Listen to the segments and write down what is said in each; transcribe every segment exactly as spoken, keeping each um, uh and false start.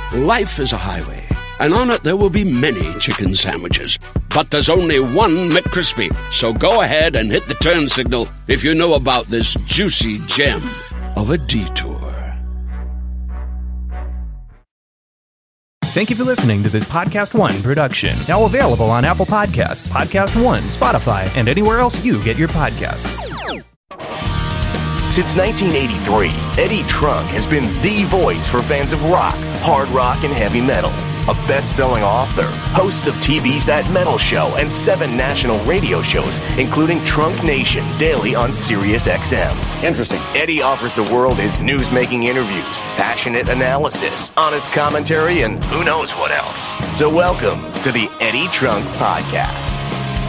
Life is a highway, and on it there will be many chicken sandwiches. But there's only one McCrispy. So go ahead and hit the turn signal if you know about this juicy gem of a detour. Thank you for listening to this Podcast One production. Now available on Apple Podcasts, Podcast One, Spotify, and anywhere else you get your podcasts. Since nineteen eighty-three, Eddie Trunk has been the voice for fans of rock, hard rock, and heavy metal. A best-selling author, host of T V's That Metal Show and seven national radio shows, including Trunk Nation, daily on Sirius X M. Interesting. Eddie offers the world his news-making interviews, passionate analysis, honest commentary, and who knows what else. So welcome to the Eddie Trunk Podcast.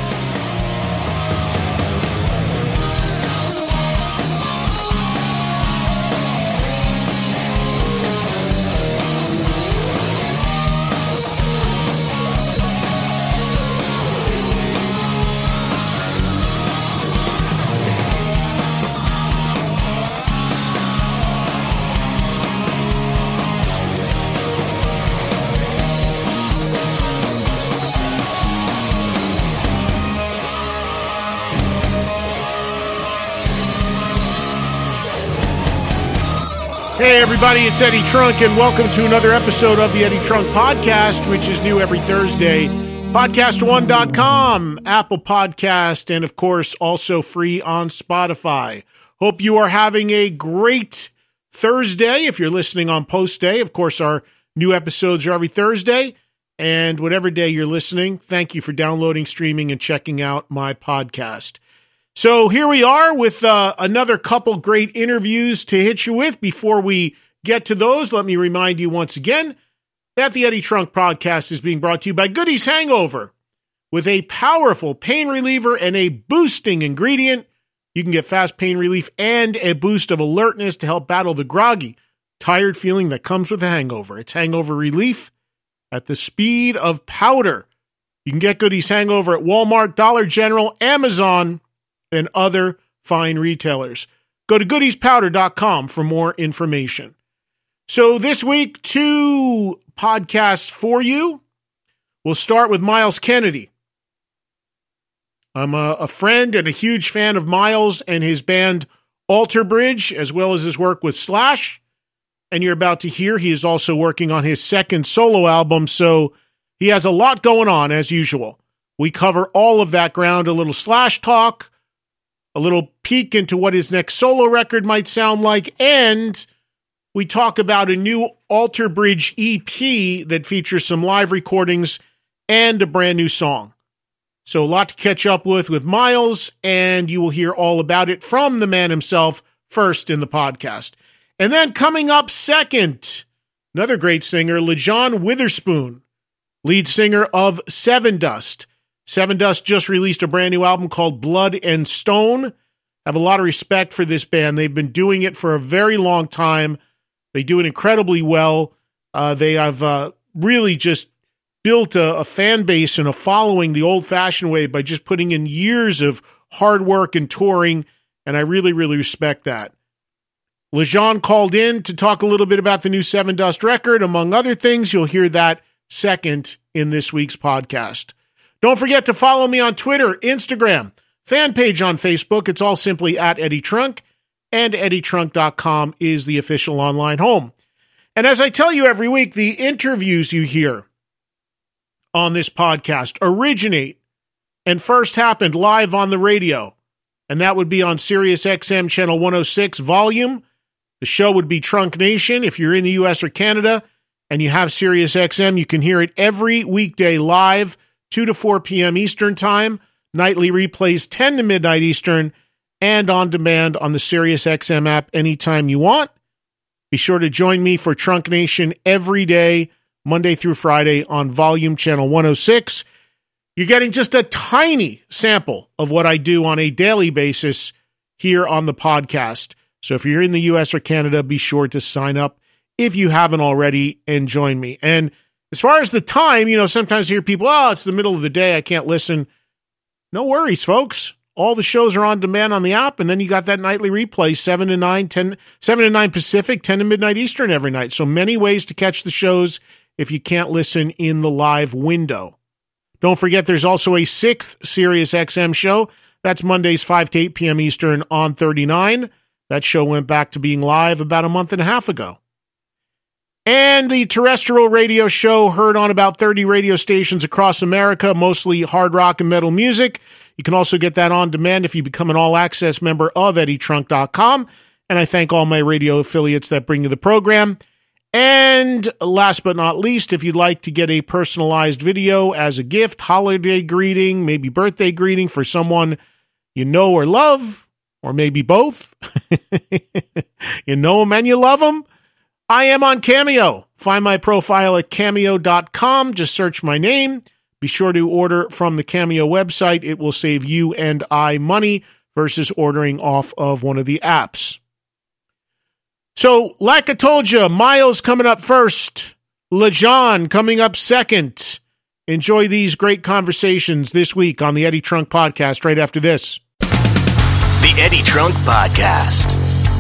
Hey everybody, it's Eddie Trunk, and welcome to another episode of the Eddie Trunk Podcast, which is new every Thursday. podcast one dot com, Apple Podcast, and of course also free on Spotify. Hope you are having a great Thursday. If you're listening on post day, of course our new episodes are every Thursday, and whatever day you're listening, thank you for downloading, streaming, and checking out my podcast. So here we are with uh, another couple great interviews to hit you with. Before we get to those, let me remind you once again that the Eddie Trunk Podcast is being brought to you by Goody's Hangover. With a powerful pain reliever and a boosting ingredient, you can get fast pain relief and a boost of alertness to help battle the groggy, tired feeling that comes with a hangover. It's hangover relief at the speed of powder. You can get Goody's Hangover at Walmart, Dollar General, Amazon, and other fine retailers. Go to goodies powder dot com for more information. So this week, two podcasts for you. We'll start with Myles Kennedy. I'm a, a friend and a huge fan of Myles and his band Alter Bridge, as well as his work with Slash. And you're about to hear he is also working on his second solo album, so he has a lot going on, as usual. We cover all of that ground, a little Slash talk, a little peek into what his next solo record might sound like, and we talk about a new Alter Bridge E P that features some live recordings and a brand new song. So a lot to catch up with with Myles, and you will hear all about it from the man himself first in the podcast. And then coming up second, another great singer, Lajon Witherspoon, lead singer of Sevendust. Sevendust just released a brand new album called Blood and Stone. I have a lot of respect for this band. They've been doing it for a very long time. They do it incredibly well. Uh, they have uh, really just built a, a fan base and a following the old-fashioned way by just putting in years of hard work and touring, and I really, really respect that. Lajon called in to talk a little bit about the new Sevendust record. Among other things, you'll hear that second in this week's podcast. Don't forget to follow me on Twitter, Instagram, fan page on Facebook. It's all simply at Eddie Trunk, and eddie trunk dot com is the official online home. And as I tell you every week, the interviews you hear on this podcast originate and first happened live on the radio, and that would be on Sirius X M Channel one oh six Volume. The show would be Trunk Nation. If you're in the U S or Canada and you have Sirius X M, you can hear it every weekday live, two to four p.m. Eastern Time, nightly replays ten to midnight Eastern, and on demand on the Sirius X M app anytime you want. Be sure to join me for Trunk Nation every day, Monday through Friday on Volume Channel one oh six. You're getting just a tiny sample of what I do on a daily basis here on the podcast. So if you're in the U S or Canada, be sure to sign up if you haven't already and join me. And as far as the time, you know, sometimes I hear people, oh, it's the middle of the day, I can't listen. No worries, folks. All the shows are on demand on the app, and then you got that nightly replay, seven to nine, ten, seven to nine Pacific, ten to midnight Eastern every night. So many ways to catch the shows if you can't listen in the live window. Don't forget there's also a sixth Sirius X M show. That's Mondays, five to eight p.m. Eastern on thirty-nine. That show went back to being live about a month and a half ago. And the terrestrial radio show heard on about thirty radio stations across America, mostly hard rock and metal music. You can also get that on demand if you become an all-access member of Eddie Trunk dot com. And I thank all my radio affiliates that bring you the program. And last but not least, if you'd like to get a personalized video as a gift, holiday greeting, maybe birthday greeting for someone you know or love, or maybe both, you know them and you love them, I am on Cameo. Find my profile at cameo dot com. Just search my name. Be sure to order from the Cameo website. It will save you and I money versus ordering off of one of the apps. So, like I told you, Miles coming up first, LeJean coming up second. Enjoy these great conversations this week on the Eddie Trunk Podcast right after this. The Eddie Trunk Podcast.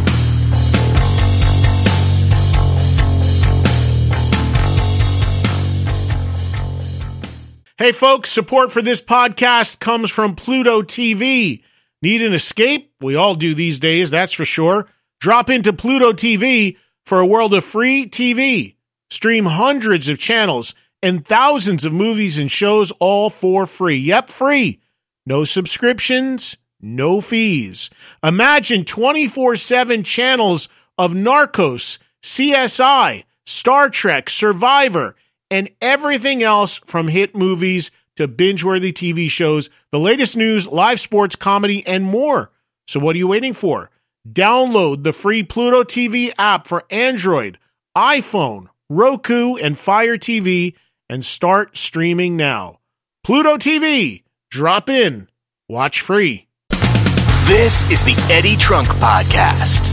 Hey folks, support for this podcast comes from Pluto T V. Need an escape? We all do these days, that's for sure. Drop into Pluto T V for a world of free T V. Stream hundreds of channels and thousands of movies and shows all for free. Yep, free. No subscriptions, no fees. Imagine twenty-four seven channels of Narcos, C S I, Star Trek, Survivor, and everything else from hit movies to binge-worthy T V shows, the latest news, live sports, comedy, and more. So what are you waiting for? Download the free Pluto T V app for Android, iPhone, Roku, and Fire T V and start streaming now. Pluto T V. Drop in. Watch free. This is the Eddie Trunk Podcast.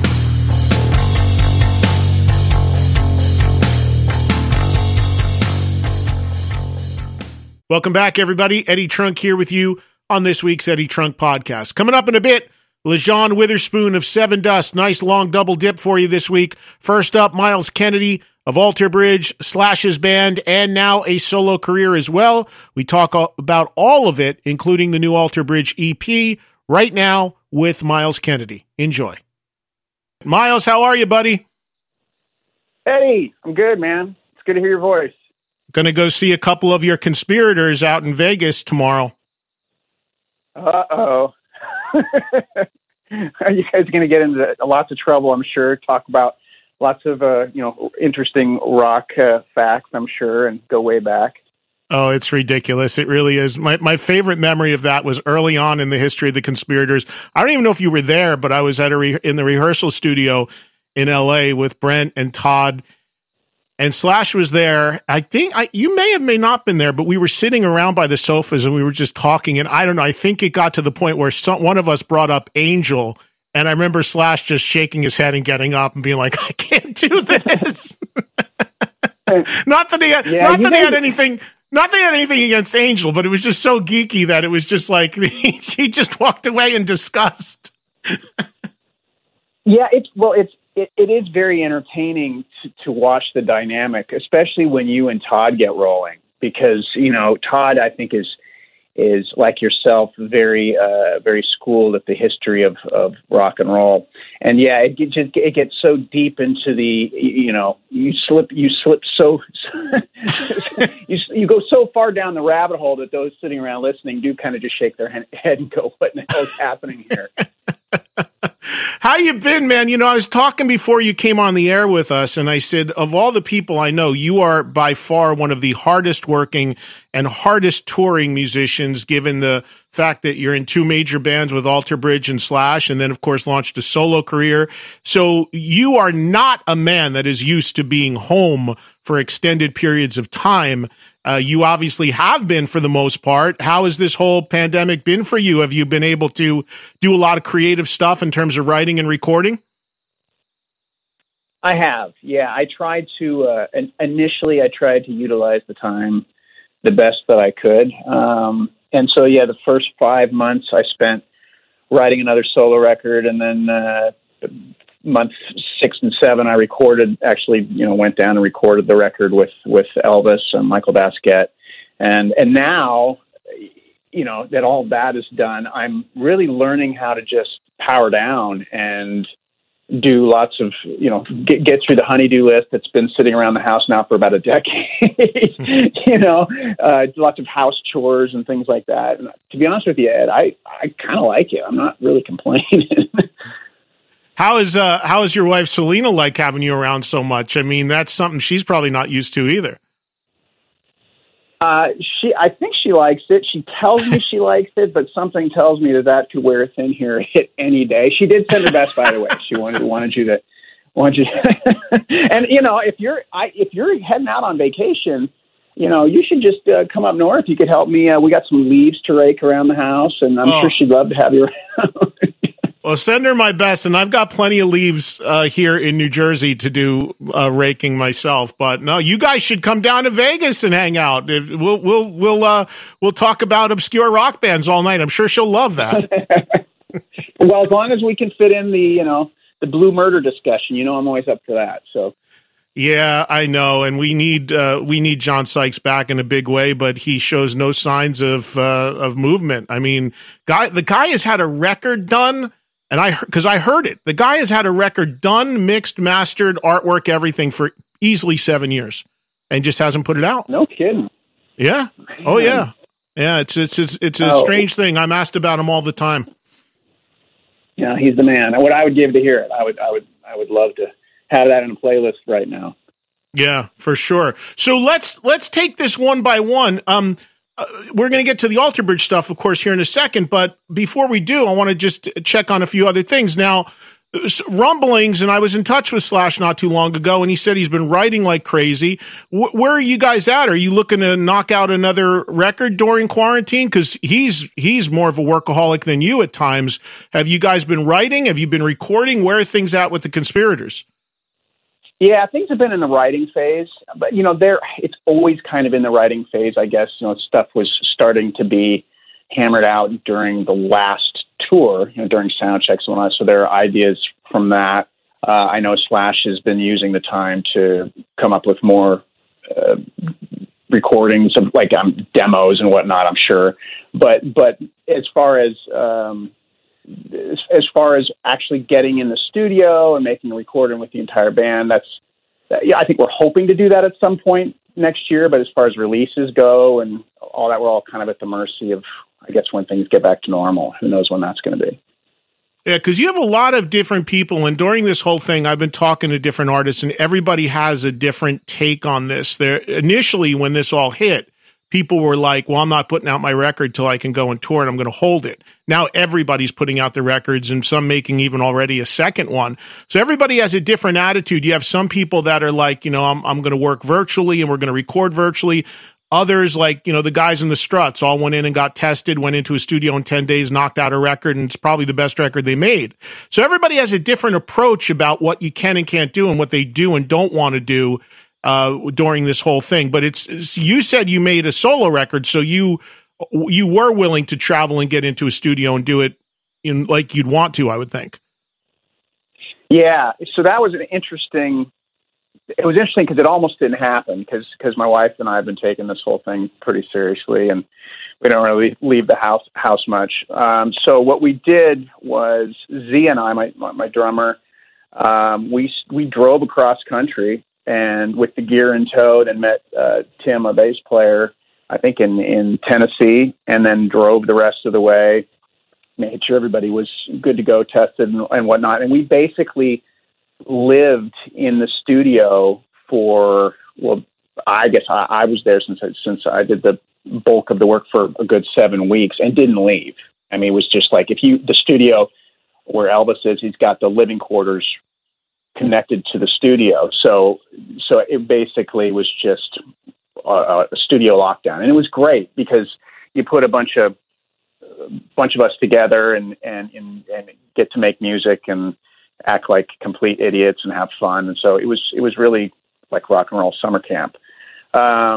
Welcome back, everybody. Eddie Trunk here with you on this week's Eddie Trunk Podcast. Coming up in a bit, LeJean Witherspoon of Seven Dust. Nice long double dip for you this week. First up, Myles Kennedy of Alter Bridge, Slash's band, and now a solo career as well. We talk about all of it, including the new Alter Bridge E P, right now with Myles Kennedy. Enjoy. Myles, how are you, buddy? Eddie, I'm good, man. It's good to hear your voice. Going to go see a couple of your conspirators out in Vegas tomorrow. Uh-oh. Are you guys going to get into lots of trouble, I'm sure, talk about lots of, uh, you know, interesting rock uh, facts, I'm sure, and go way back. Oh, it's ridiculous. It really is. My my favorite memory of that was early on in the history of the conspirators. I don't even know if you were there, but I was at a re- in the rehearsal studio in L A with Brent and Todd, and Slash was there. I think I, you may have may not been there, but we were sitting around by the sofas and we were just talking. And I don't know, I think it got to the point where some, one of us brought up Angel. And I remember Slash just shaking his head and getting up and being like, I can't do this. not that he had, yeah, not that he had anything, not that he had anything against Angel, but it was just so geeky that it was just like, he, he just walked away in disgust. yeah, it's, well, it's, It, it is very entertaining to, to watch the dynamic, especially when you and Todd get rolling, because, you know, Todd, I think is, is like yourself, very, uh, very schooled at the history of, of rock and roll. And yeah, it, it just, it gets so deep into the, you know, you slip, you slip so, you, you go so far down the rabbit hole that those sitting around listening do kind of just shake their head and go, what the hell is happening here? How you been, man? You know, I was talking before you came on the air with us, and I said, of all the people I know, you are by far one of the hardest working and hardest touring musicians, given the fact that you're in two major bands with Alter Bridge and Slash, and then, of course, launched a solo career. So you are not a man that is used to being home for extended periods of time. Uh, you obviously have been for the most part. How has this whole pandemic been for you? Have you been able to do a lot of creative stuff in terms of writing and recording? I have, yeah. I tried to, uh, initially I tried to utilize the time the best that I could. Um, and so, yeah, the first five months I spent writing another solo record, and then uh, month six and seven, I recorded. Actually, you know, went down and recorded the record with with Elvis and Michael Basquiat, and and now, you know, that all that is done, I'm really learning how to just power down and do lots of, you know, get, get through the honeydew list that's been sitting around the house now for about a decade, you know, uh, lots of house chores and things like that. And to be honest with you, Ed, I, I kind of like it. I'm not really complaining. How is, uh, how is your wife Selena like having you around so much? I mean, that's something she's probably not used to either. Uh, she, I think she likes it. She tells me she likes it, but something tells me that that could wear thin here hit any day. She did send her best, by the way. She wanted wanted you to, wanted you. To and you know, if you're, I, if you're heading out on vacation, you know, you should just uh, come up north. You could help me. Uh, we got some leaves to rake around the house, and I'm oh. sure she'd love to have you around. Well, send her my best, and I've got plenty of leaves uh, here in New Jersey to do uh, raking myself. But no, you guys should come down to Vegas and hang out. If, we'll we'll we'll uh, we'll talk about obscure rock bands all night. I'm sure she'll love that. Well, as long as we can fit in the you know the Blue Murder discussion, you know, I'm always up for that. So. Yeah, I know, and we need uh, we need John Sykes back in a big way, but he shows no signs of uh, of movement. I mean, guy the guy has had a record done. And I, because I heard it, the guy has had a record done, mixed, mastered, artwork, everything for easily seven years, and just hasn't put it out. No kidding. Yeah. Man. Oh yeah. Yeah. It's it's it's it's a oh. strange thing. I'm asked about him all the time. Yeah, he's the man. What I would give to hear it, I would I would I would love to have that in a playlist right now. Yeah, for sure. So let's let's take this one by one. Um. Uh, we're going to get to the Alter Bridge stuff, of course, here in a second. But before we do, I want to just check on a few other things. Now, rumblings, and I was in touch with Slash not too long ago, and he said he's been writing like crazy. W- where are you guys at? Are you looking to knock out another record during quarantine? Because he's he's more of a workaholic than you at times. Have you guys been writing? Have you been recording? Where are things at with the Conspirators? Yeah, things have been in the writing phase, but you know, there it's always kind of in the writing phase, I guess. You know, stuff was starting to be hammered out during the last tour, you know, during sound checks and whatnot. So there are ideas from that. Uh, I know Slash has been using the time to come up with more uh, recordings of like um, demos and whatnot, I'm sure. But but as far as um, As, as far as actually getting in the studio and making a recording with the entire band, that's, that, yeah, I think we're hoping to do that at some point next year. But as far as releases go and all that, we're all kind of at the mercy of, I guess, when things get back to normal. Who knows when that's going to be? Yeah, because you have a lot of different people, and during this whole thing, I've been talking to different artists, and everybody has a different take on this. There, initially, when this all hit, people were like, well, I'm not putting out my record till I can go and tour, and I'm going to hold it. Now everybody's putting out the records, and some making even already a second one. So everybody has a different attitude. You have some people that are like, you know, I'm, I'm going to work virtually, and we're going to record virtually. Others, like, you know, the guys in the Struts all went in and got tested, went into a studio in ten days, knocked out a record, and it's probably the best record they made. So everybody has a different approach about what you can and can't do and what they do and don't want to do uh, during this whole thing. But it's, it's, you said you made a solo record, so you, you were willing to travel and get into a studio and do it in like you'd want to, I would think. Yeah. So that was an interesting, it was interesting because it almost didn't happen because, because my wife and I have been taking this whole thing pretty seriously, and we don't really leave the house, house much. Um, so what we did was Z and I, my, my, my drummer, um, we, we drove across country and with the gear in tow, and met uh, Tim, a bass player, I think in, in Tennessee, and then drove the rest of the way, made sure everybody was good to go, tested and, and whatnot. And we basically lived in the studio for, well, I guess I, I was there since I, since I did the bulk of the work for a good seven weeks and didn't leave. I mean, it was just like, if you, the studio where Elvis is, he's got the living quarters connected to the studio. So, so it basically was just a, a studio lockdown, and it was great because you put a bunch of, a bunch of us together and, and, and, and get to make music and act like complete idiots and have fun. And so it was, it was really like rock and roll summer camp. Um,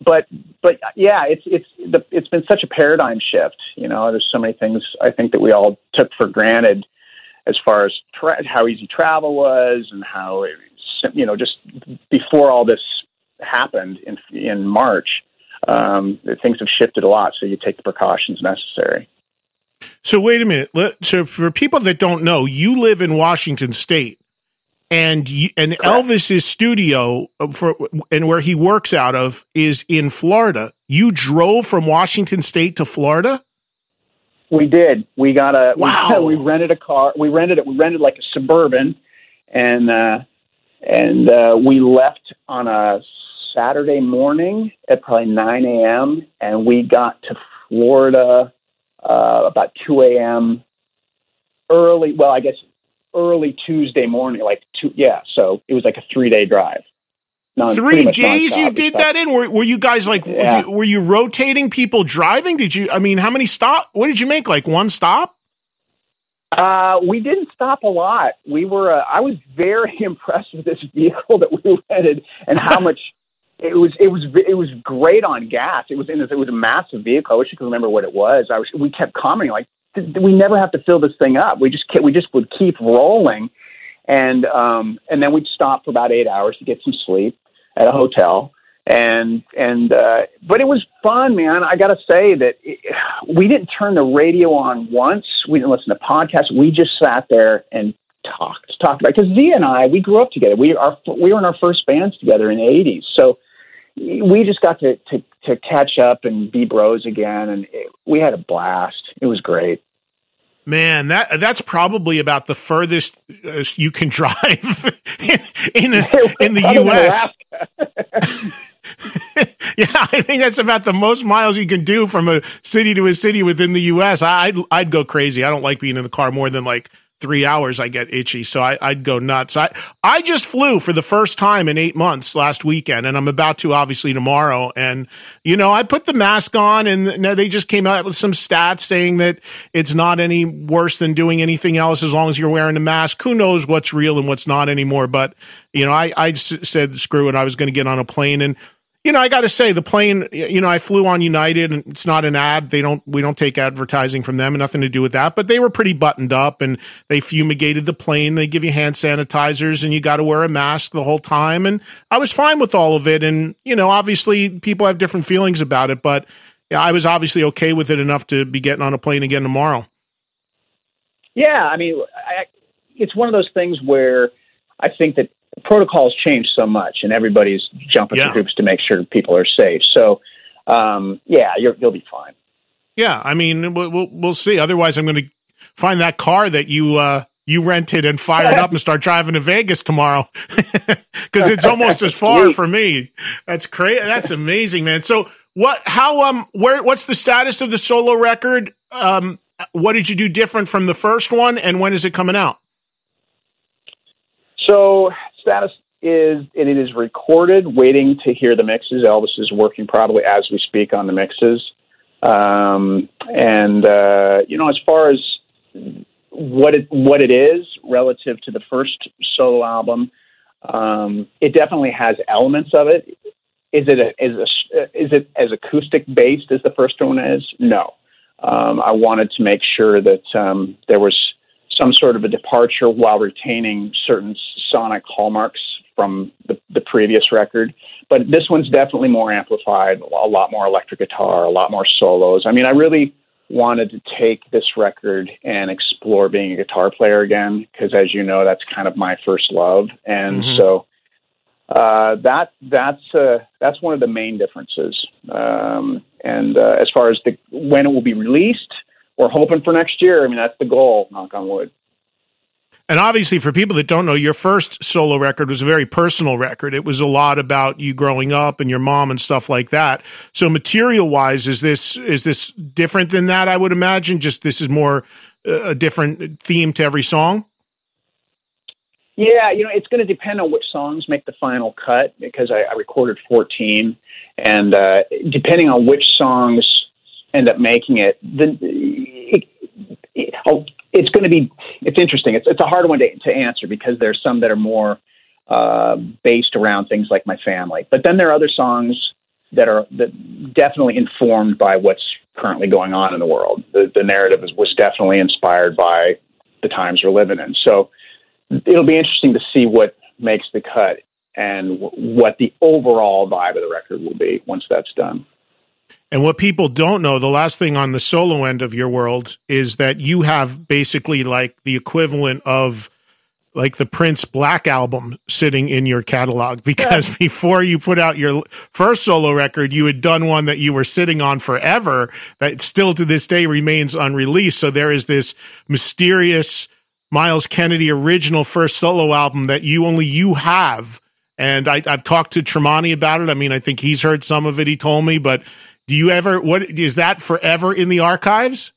but but yeah, it's it's the, it's been such a paradigm shift. You know, there's so many things I think that we all took for granted, as far as tra- how easy travel was, and how it, you know, just before all this happened in in March, um, things have shifted a lot. So you take the precautions necessary. So wait a minute. So for people that don't know, you live in Washington State, and you, and Correct. Elvis's studio for and where he works out of is in Florida. You drove from Washington State to Florida? We did. We got a wow. we, we rented a car. We rented it. We rented like a Suburban, and uh, and uh, we left on a Saturday morning at probably nine a.m. and we got to Florida uh, about two a.m. early. Well, I guess early Tuesday morning, like two. Yeah, so it was like a three day drive. Non, Three days you did stuff. that in? Were, were you guys like, Yeah. were you rotating people driving? Did you, I mean, how many stop? What did you make? Like one stop? Uh, we didn't stop a lot. We were, uh, I was very impressed with this vehicle that we rented and how much it was, it was, it was great on gas. It was in this, it was a massive vehicle. I wish I could remember what it was. I was, we kept commenting like, we never have to fill this thing up. We just, we just would keep rolling. And, um, and then we'd stop for about eight hours to get some sleep at a hotel. And, and, uh, but it was fun, man. I got to say that it, we didn't turn the radio on once. We didn't listen to podcasts. We just sat there and talked, talked about, because Z and I, we grew up together. We are, we were in our first bands together in the eighties. So we just got to, to, to catch up and be bros again. And it, we had a blast. It was great. Man, that that's probably about the furthest uh, you can drive in in, in the U S Yeah, I think that's about the most miles you can do from a city to a city within the U S I'd I'd go crazy. I don't like being in the car more than like three hours. I get itchy, so I, I'd go nuts. I I just flew for the first time in eight months last weekend, and I'm about to obviously tomorrow. And you know, I put the mask on, and now they just came out with some stats saying that it's not any worse than doing anything else as long as you're wearing a mask. Who knows what's real and what's not anymore? But you know, I I s- said screw it. I was going to get on a plane, and you know, I got to say the plane, you know, I flew on United, and it's not an ad. They don't, we don't take advertising from them, and nothing to do with that, but they were pretty buttoned up, and they fumigated the plane. They give you hand sanitizers, and you got to wear a mask the whole time. And I was fine with all of it. And, you know, obviously people have different feelings about it, but yeah, I was obviously okay with it enough to be getting on a plane again tomorrow. Yeah. I mean, I, it's one of those things where I think that protocols change so much, and everybody's jumping Yeah. through hoops to make sure people are safe. So, um, yeah, you're, you'll be fine. Yeah, I mean, we'll we'll, we'll see. Otherwise, I'm going to find that car that you uh, you rented and fire it up and start driving to Vegas tomorrow, because it's almost as far for me. That's crazy. That's amazing, man. So, what? How? Um, where? What's the status of the solo record? Um, what did you do different from the first one, and when is it coming out? So, status is it is recorded, waiting to hear the mixes. Elvis is working probably as we speak on the mixes. Um, and, uh, you know, as far as what it, what it is relative to the first solo album, um, it definitely has elements of it. Is it, a, is, a, is it as acoustic based as the first one is? No. Um, I wanted to make sure that um, there was some sort of a departure while retaining certain sonic hallmarks from the, the previous record. But this one's definitely more amplified, a lot more electric guitar, a lot more solos. I mean, I really wanted to take this record and explore being a guitar player again, because as you know, that's kind of my first love. And mm-hmm. so uh, that that's uh, that's one of the main differences. Um, and uh, as far as the when it will be released, we're hoping for next year. I mean, that's the goal, knock on wood. And obviously, for people that don't know, your first solo record was a very personal record. It was a lot about you growing up and your mom and stuff like that. So material-wise, is this is this different than that, I would imagine? Just this is more uh, a different theme to every song? Yeah, you know, it's going to depend on which songs make the final cut, because I, I recorded fourteen. And uh, depending on which songs end up making it, the, it, it, it's going to be, it's interesting. It's it's a hard one to, to answer, because there's some that are more uh, based around things like my family. But then there are other songs that are that definitely informed by what's currently going on in the world. The, the narrative is, was definitely inspired by the times we're living in. So it'll be interesting to see what makes the cut and w- what the overall vibe of the record will be once that's done. And what people don't know, the last thing on the solo end of your world is that you have basically like the equivalent of like the Prince Black album sitting in your catalog, because yeah. before you put out your first solo record, you had done one that you were sitting on forever that still to this day remains unreleased. So there is this mysterious Myles Kennedy original first solo album that you only you have. And I, I've talked to Tremonti about it. I mean, I think he's heard some of it, he told me, but do you ever, what is that forever in the archives?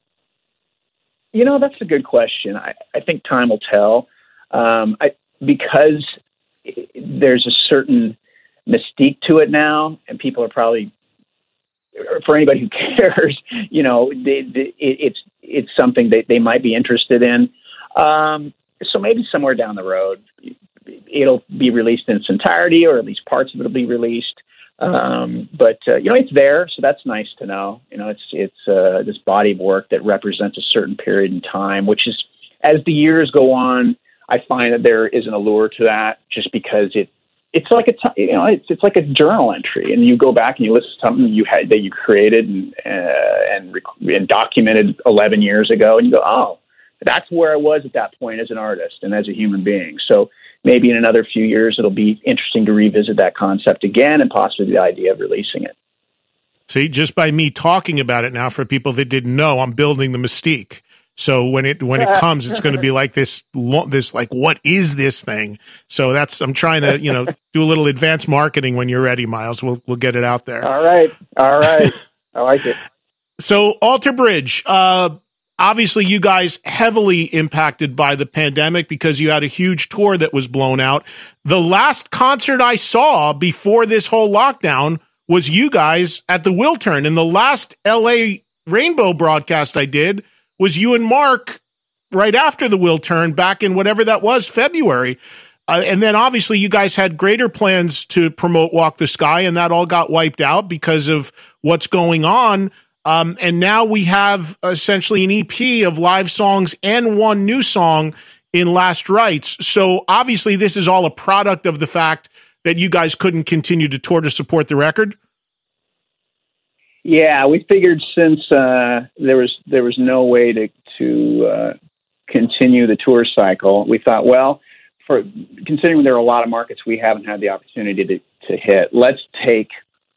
You know, that's a good question. I, I think time will tell. Um, I, because there's a certain mystique to it now, and people are probably, for anybody who cares, you know, they, they, it, it's it's something that they might be interested in. Um, so maybe somewhere down the road, it'll be released in its entirety, or at least parts of it will be released. Um, but, uh, you know, it's there, so that's nice to know. You know, it's it's uh, this body of work that represents a certain period in time, which is, as the years go on, I find that there is an allure to that, just because it it's like a t- you know it's it's like a journal entry, and you go back and you listen to something you had that you created and uh, and, rec- and documented eleven years ago, and you go, oh, that's where I was at that point as an artist and as a human being. So maybe in another few years, it'll be interesting to revisit that concept again, and possibly the idea of releasing it. See, just by me talking about it now, for people that didn't know, I'm building the mystique. So when it when it comes, it's going to be like this this like, what is this thing? So that's I'm trying to you know do a little advanced marketing. When you're ready, Myles, we'll we'll get it out there. All right, all right, I like it. So Alter Bridge. Uh, Obviously, you guys heavily impacted by the pandemic because you had a huge tour that was blown out. The last concert I saw before this whole lockdown was you guys at the Wiltern. And the last L A Rainbow broadcast I did was you and Mark right after the Wiltern back in whatever that was, February. Uh, and then obviously you guys had greater plans to promote Walk the Sky, and that all got wiped out because of what's going on. Um, and now we have essentially an E P of live songs and one new song in Last Rites. So obviously this is all a product of the fact that you guys couldn't continue to tour to support the record. Yeah, we figured since uh, there was there was no way to to uh, continue the tour cycle, we thought, well, for considering there are a lot of markets we haven't had the opportunity to, to hit, let's take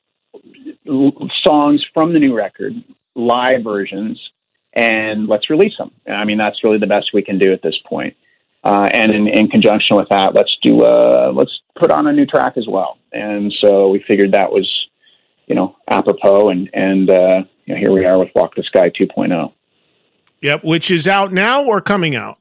songs from the new record, live versions, and let's release them. I mean, that's really the best we can do at this point. Uh, and in, in conjunction with that, let's do uh, let's put on a new track as well. And so we figured that was, you know, apropos. And and uh, you know, here we are with Walk the Sky two point oh. Yep, which is out now or coming out?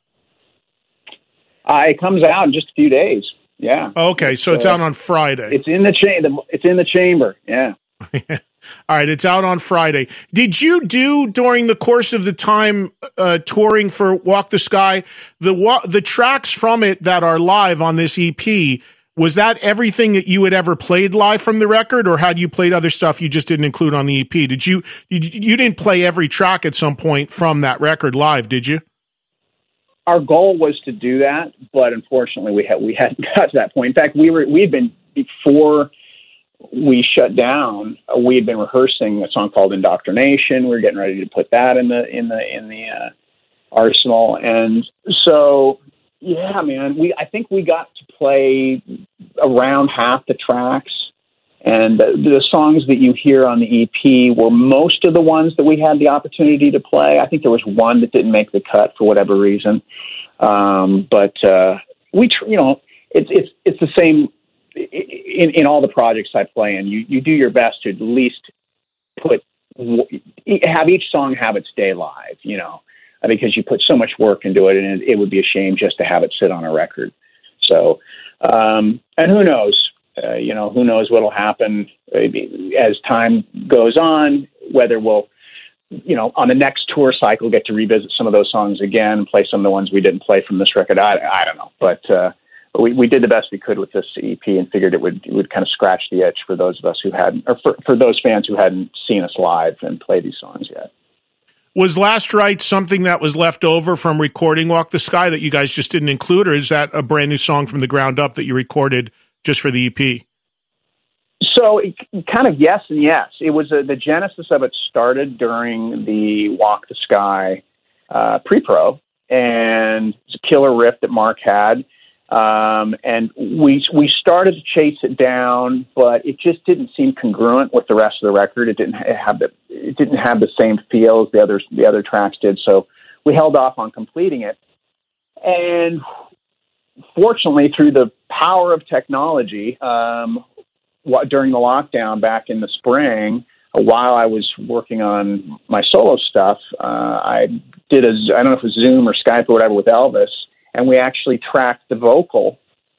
Uh, it comes out in just a few days. Yeah. Okay, so it's uh, out on Friday. It's in the cha- It's in the chamber. Yeah. All right, it's out on Friday. Did you do during the course of the time uh, touring for Walk the Sky the wa- the tracks from it that are live on this E P? Was that everything that you had ever played live from the record, or had you played other stuff you just didn't include on the E P? Did you you, you didn't play every track at some point from that record live, did you? Our goal was to do that, but unfortunately we had we hadn't got to that point. In fact, we were we had been before we shut down. We had been rehearsing a song called "Indoctrination." We were getting ready to put that in the in the in the uh, arsenal, and so yeah, man, we I think we got to play around half the tracks. And the, the songs that you hear on the E P were most of the ones that we had the opportunity to play. I think there was one that didn't make the cut for whatever reason. Um, but uh, we, tr- you know, it's it's it's the same in, in all the projects I play in. You you do your best to at least put have each song have its day live, you know, because you put so much work into it, and it, it would be a shame just to have it sit on a record. So, um, and who knows? Uh, you know, who knows what'll happen as time goes on, whether we'll, you know, on the next tour cycle, get to revisit some of those songs again, play some of the ones we didn't play from this record. I, I don't know. But, uh, but we, we did the best we could with this E P and figured it would it would kind of scratch the itch for those of us who hadn't, or for, for those fans who hadn't seen us live and play these songs yet. Was Last Rite something that was left over from recording Walk the Sky that you guys just didn't include, or is that a brand new song from the ground up that you recorded just for the E P? So it, kind of yes and yes. It was a, the genesis of it started during the Walk the Sky uh, pre-pro, and it's a killer riff that Mark had. Um, and we we started to chase it down, but it just didn't seem congruent with the rest of the record. It didn't have the it didn't have the same feel as the other the other tracks did. So we held off on completing it. And fortunately, through the power of technology, um, what, during the lockdown back in the spring, while I was working on my solo stuff, uh, I did a I don't know if it was Zoom or Skype or whatever with Elvis. And we actually tracked the vocal.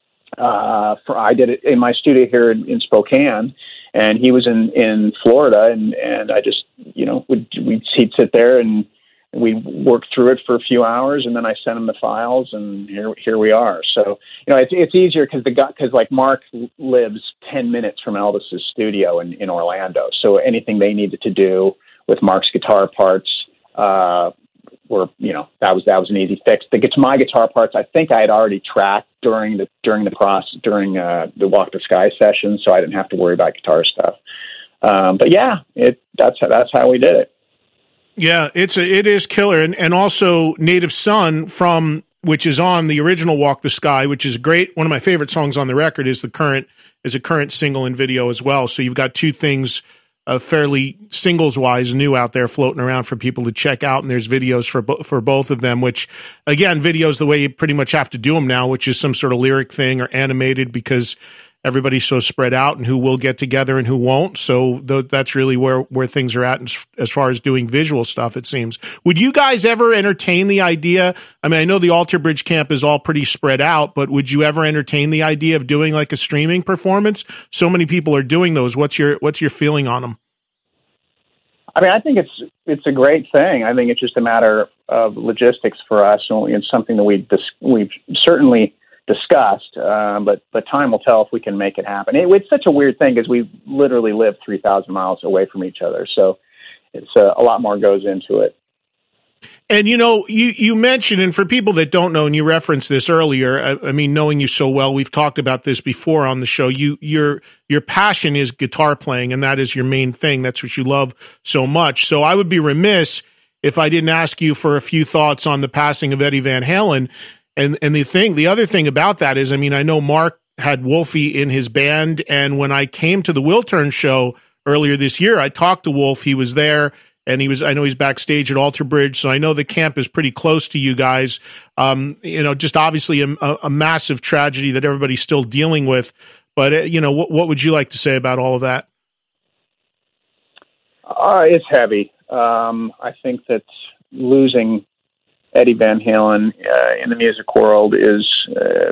Uh, for I did it in my studio here in, in Spokane, and he was in, in Florida. And, and I just, you know, would we'd he'd sit there and we worked through it for a few hours, and then I sent him the files, and here here we are. So you know, it's it's easier because the because like Mark lives ten minutes from Elvis's studio in, in Orlando. So anything they needed to do with Mark's guitar parts. Uh, Were you know that was that was an easy fix. The my guitar parts, I think I had already tracked during the during the process during uh, the Walk the Sky session, so I didn't have to worry about guitar stuff. Um, but yeah, it that's that's how we did it. Yeah, it's a, it is killer, and and also Native Son from which is on the original Walk the Sky, which is great. One of my favorite songs on the record is the current is a current single and video as well. So you've got two things. Uh, fairly singles-wise new out there floating around for people to check out, and there's videos for bo- for both of them, which, again, videos the way you pretty much have to do them now, which is some sort of lyric thing or animated because everybody's so spread out and who will get together and who won't. So th- that's really where, where things are at as, as far as doing visual stuff, it seems. Would you guys ever entertain the idea? I mean, I know the Alter Bridge camp is all pretty spread out, but would you ever entertain the idea of doing like a streaming performance? So many people are doing those. What's your, what's your feeling on them? I mean, I think it's it's a great thing. I think it's just a matter of logistics for us, and it's something that we dis- we've certainly discussed. Uh, but but time will tell if we can make it happen. It, it's such a weird thing because we literally live three thousand miles away from each other, so it's uh, a lot more goes into it. And, you know, you, you mentioned, and for people that don't know, and you referenced this earlier, I, I mean, knowing you so well, we've talked about this before on the show, you, your, your passion is guitar playing, and that is your main thing. That's what you love so much. So I would be remiss if I didn't ask you for a few thoughts on the passing of Eddie Van Halen. And, and the thing, the other thing about that is, I mean, I know Mark had Wolfie in his band, and when I came to the Wiltern show earlier this year, I talked to Wolf. He was there. And he was, I know he's backstage at Alter Bridge, so I know the camp is pretty close to you guys. Um, you know, just obviously a, a massive tragedy that everybody's still dealing with. But, uh, you know, what, what would you like to say about all of that? Uh, it's heavy. Um, I think that losing Eddie Van Halen uh, in the music world is, uh,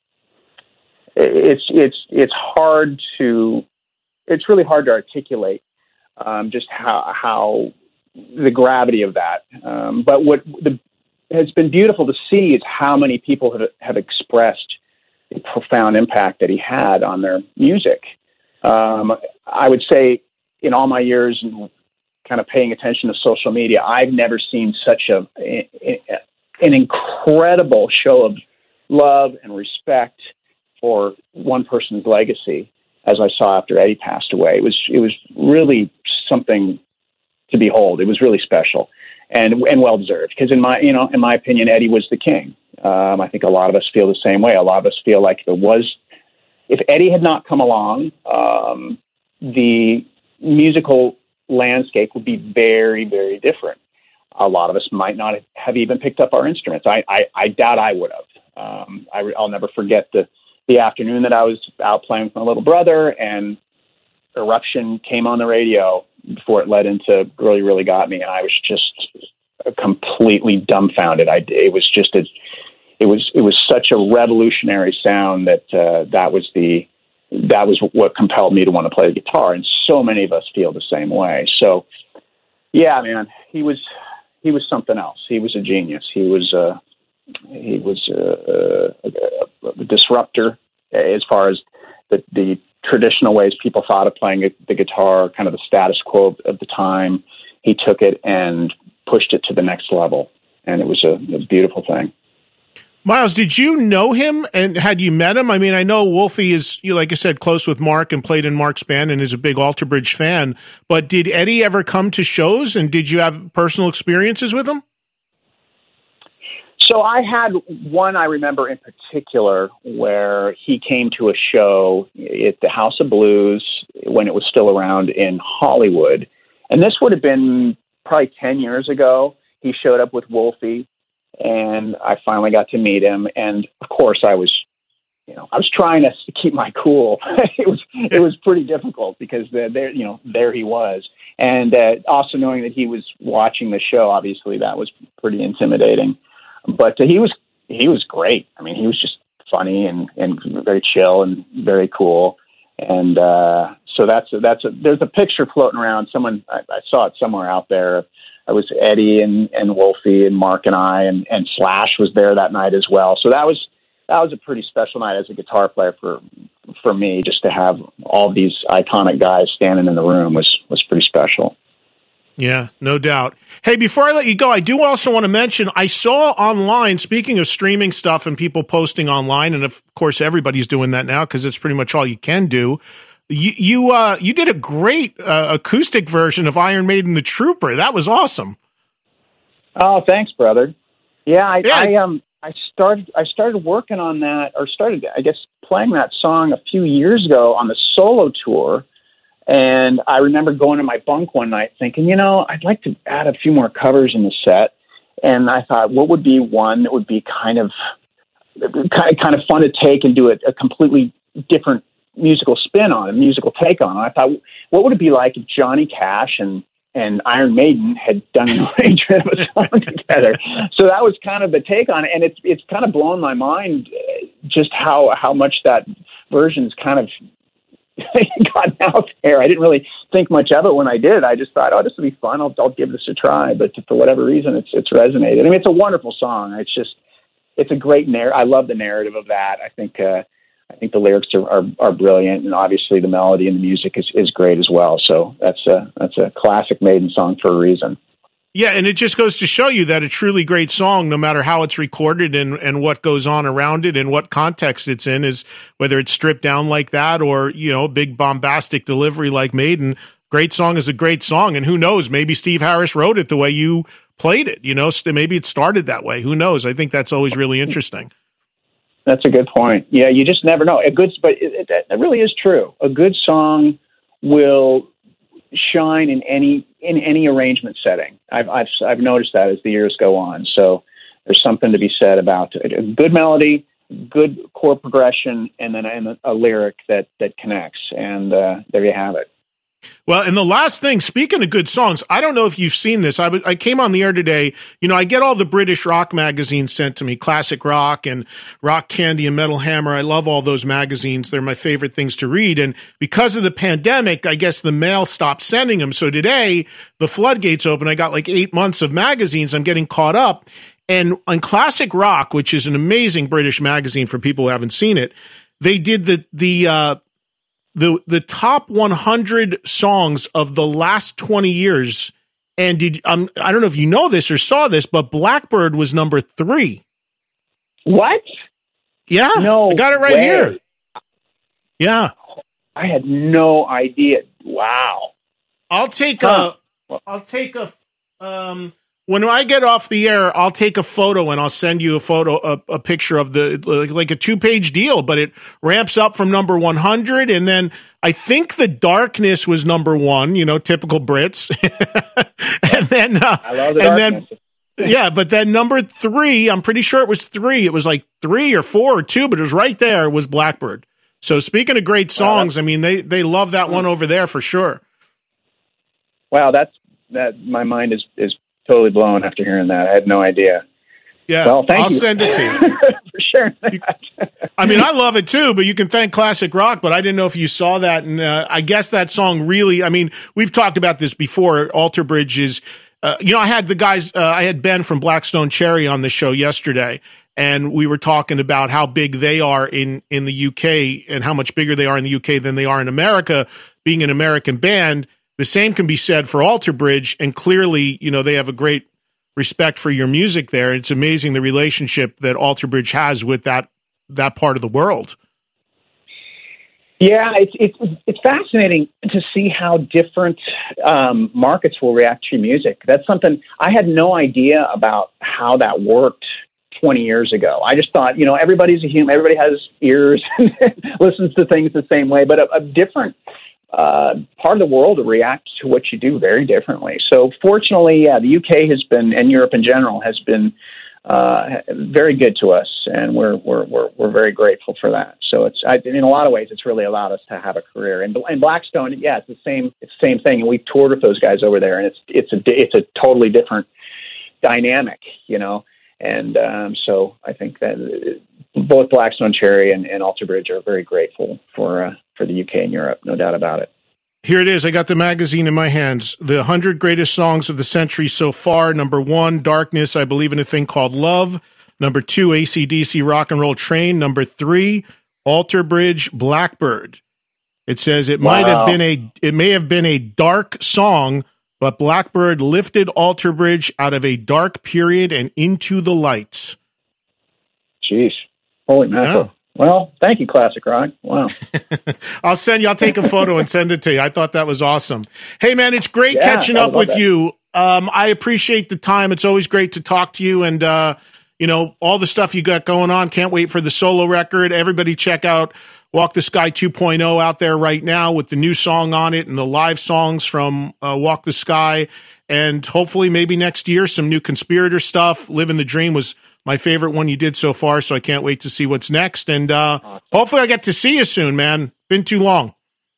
it's, it's, it's hard to, it's really hard to articulate. Um, just how how the gravity of that. Um, but what the, has been beautiful to see is how many people have, have expressed the profound impact that he had on their music. Um, I would say in all my years kind of paying attention to social media, I've never seen such a, a an incredible show of love and respect for one person's legacy as I saw after Eddie passed away. It was it was really something to behold. It was really special and and well deserved. Because in my you know in my opinion, Eddie was the king. Um, I think a lot of us feel the same way. A lot of us feel like if it was if Eddie had not come along, um, the musical landscape would be very very different. A lot of us might not have even picked up our instruments. I I, I doubt I would have. Um, I, I'll never forget the. the afternoon that I was out playing with my little brother, and Eruption came on the radio before it led into Really, Really Got Me. And I was just completely dumbfounded. I, it was just, a, it was, it was such a revolutionary sound that, uh, that was the, that was what compelled me to want to play the guitar. And so many of us feel the same way. So yeah, man, he was, he was something else. He was a genius. He was, uh, he was a, a, a disruptor as far as the, the traditional ways people thought of playing the guitar, kind of the status quo of the time. He took it and pushed it to the next level, and it was a, it was a beautiful thing. Miles, did you know him, and had you met him? I mean, I know Wolfie is, you like I said, close with Mark and played in Mark's band and is a big Alter Bridge fan, but did Eddie ever come to shows, and did you have personal experiences with him? So I had one I remember in particular where he came to a show at the House of Blues when it was still around in Hollywood. And this would have been probably ten years ago. He showed up with Wolfie, and I finally got to meet him. And of course I was, you know, I was trying to keep my cool. it was, it was pretty difficult because there, you know, there he was. And uh, also knowing that he was watching the show, obviously that was pretty intimidating. But uh, he was he was great. I mean, he was just funny and, and very chill and very cool. And uh, so that's a, that's a, there's a picture floating around. Someone I, I saw it somewhere out there. It was Eddie and, and Wolfie and Mark and I, and, and Slash was there that night as well. So that was that was a pretty special night as a guitar player for for me. Just to have all these iconic guys standing in the room was was pretty special. Yeah, no doubt. Hey, before I let you go, I do also want to mention, I saw online, speaking of streaming stuff and people posting online, and of course everybody's doing that now because it's pretty much all you can do. You you, uh, you did a great uh, acoustic version of Iron Maiden, The Trooper. That was awesome. Oh, thanks, brother. Yeah, I, yeah. I um I started I started working on that, or started I guess playing that song a few years ago on the solo tour. And I remember going to my bunk one night thinking, you know, I'd like to add a few more covers in the set. And I thought, what would be one that would be kind of kind of, kind of fun to take and do a, a completely different musical spin on, a musical take on it. I thought, what would it be like if Johnny Cash and, and Iron Maiden had done an arrangement of a song together? So that was kind of the take on it. And it's it's kind of blown my mind just how, how much that version's kind of got out there. I didn't really think much of it when I did it. I just thought, oh, this will be fun. I'll, I'll give this a try. But for whatever reason, it's it's resonated. I mean, it's a wonderful song. It's just, it's a great narrative. I love the narrative of that. I think uh, I think the lyrics are, are are brilliant, and obviously the melody and the music is, is great as well. So that's a that's a classic Maiden song for a reason. Yeah, and it just goes to show you that a truly great song, no matter how it's recorded and, and what goes on around it and what context it's in, is whether it's stripped down like that or, you know, big bombastic delivery like Maiden, great song is a great song. And who knows, maybe Steve Harris wrote it the way you played it. You know, maybe it started that way. Who knows? I think that's always really interesting. That's a good point. Yeah, you just never know. A good, but it, it, it really is true. A good song will shine in any in any arrangement setting. I've I've I've noticed that as the years go on. So there's something to be said about a good melody, good chord progression, and then a, a lyric that that connects. And uh, there you have it. Well, and the last thing, speaking of good songs, I don't know if you've seen this. I, w- I came on the air today. You know, I get all the British rock magazines sent to me, Classic Rock and Rock Candy and Metal Hammer. I love all those magazines. They're my favorite things to read. And because of the pandemic, I guess the mail stopped sending them. So today, the floodgates open. I got like eight months of magazines. I'm getting caught up. And on Classic Rock, which is an amazing British magazine for people who haven't seen it, they did the, the, uh, the the top one hundred songs of the last twenty years. And did um, I don't know if you know this or saw this, but Blackbird was number three. What? Yeah. No, I got it right way. here. Yeah. I had no idea. Wow. I'll take huh. a I'll take a um when I get off the air, I'll take a photo and I'll send you a photo, a, a picture of the, like a two page deal, but it ramps up from number one hundred. And then I think The Darkness was number one, you know, typical Brits. and then, uh, I love The and Darkness. Then, yeah, but then number three, I'm pretty sure it was three. It was like three or four or two, but it was right there, was Blackbird. So speaking of great songs, wow, I mean, they, they love that one over there for sure. Wow. That's, that my mind is, is, totally blown after hearing that. I had no idea. Yeah, well, thank I'll you. send it to you. For sure. I mean, I love it too, but you can thank Classic Rock, but I didn't know if you saw that. And uh, I guess that song really, I mean, we've talked about this before. Alter Bridge is uh, you know, I had the guys, uh, I had Ben from Blackstone Cherry on the show yesterday, and we were talking about how big they are in, in the U K and how much bigger they are in the U K than they are in America, being an American band. The same can be said for Alter Bridge, and clearly, you know, they have a great respect for your music there. It's amazing the relationship that Alter Bridge has with that that part of the world. Yeah, it's it's it's fascinating to see how different um, markets will react to your music. That's something I had no idea about how that worked twenty years ago. I just thought, you know, everybody's a human, everybody has ears, and listens to things the same way, but a, a different uh, part of the world reacts to what you do very differently. So fortunately, yeah, the U K has been, and Europe in general, has been uh, very good to us, and we're we're we're we're very grateful for that. So it's I, in a lot of ways, it's really allowed us to have a career. And and Blackstone, yeah, it's the same it's the same thing. And we toured with those guys over there, and it's it's a it's a totally different dynamic, you know. And um, so I think that both Blackstone Cherry and, and Alter Bridge are very grateful for uh, for the U K and Europe, no doubt about it. Here it is. I got the magazine in my hands. The one hundred greatest songs of the century so far. Number one, Darkness, I Believe in a Thing Called Love. Number two, A C D C, Rock and Roll Train. Number three, Alter Bridge, Blackbird. It says it wow. might have been a, it may have been a dark song, but Blackbird lifted Alter Bridge out of a dark period and into the lights. Jeez. Holy mackerel. Yeah. Well, thank you, Classic Rock. Wow. I'll send you, I'll take a photo and send it to you. I thought that was awesome. Hey, man, it's great yeah, catching up with that. you. Um, I appreciate the time. It's always great to talk to you, and, uh, you know, all the stuff you got going on. Can't wait for the solo record. Everybody check out Walk the Sky two point oh out there right now with the new song on it and the live songs from uh, Walk the Sky. And hopefully maybe next year, some new Conspirator stuff. Living the Dream was my favorite one you did so far, so I can't wait to see what's next. And uh, awesome. Hopefully I get to see you soon, man. Been too long.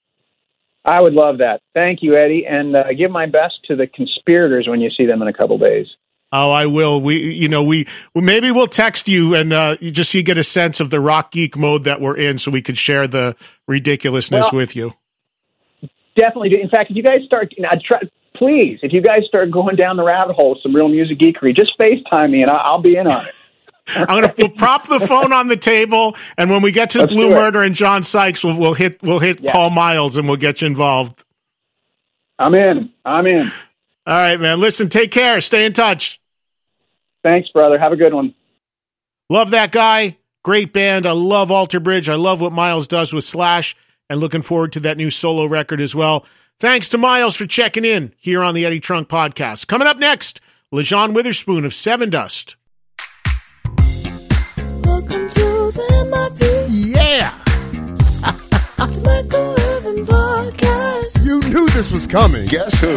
I would love that. Thank you, Eddie. And uh, give my best to the Conspirators when you see them in a couple days. Oh, I will. We, you know, we maybe we'll text you and uh, just so you get a sense of the rock geek mode that we're in, so we could share the ridiculousness well, with you. Definitely. In fact, if you guys start, you know, try, please, if you guys start going down the rabbit hole, some real music geekery, just FaceTime me and I'll, I'll be in on it. I'm going to we'll prop the phone on the table, and when we get to the Let's Blue Murder and John Sykes, we'll, we'll hit we'll hit yeah. Paul Miles, and we'll get you involved. I'm in. I'm in. All right, man. Listen, take care. Stay in touch. Thanks, brother. Have a good one. Love that guy. Great band. I love Alter Bridge. I love what Miles does with Slash, and looking forward to that new solo record as well. Thanks to Miles for checking in here on the Eddie Trunk Podcast. Coming up next, LaJauwn Witherspoon of Sevendust. Welcome to the M I P. Yeah. The Michael Irvin Podcast. You knew this was coming. Guess who?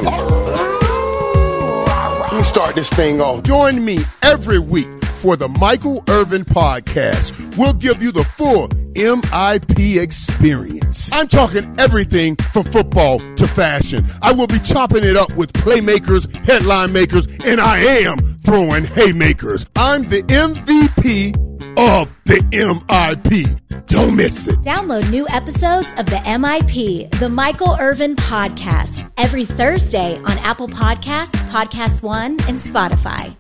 Let me start this thing off. Join me every week for the Michael Irvin Podcast. We'll give you the full M I P experience. I'm talking everything from football to fashion. I will be chopping it up with playmakers, headline makers, and I am throwing haymakers. I'm the M V P of the M I P. Don't miss it. Download new episodes of the M I P, the Michael Irvin Podcast, every Thursday on Apple Podcasts, Podcast One, and Spotify.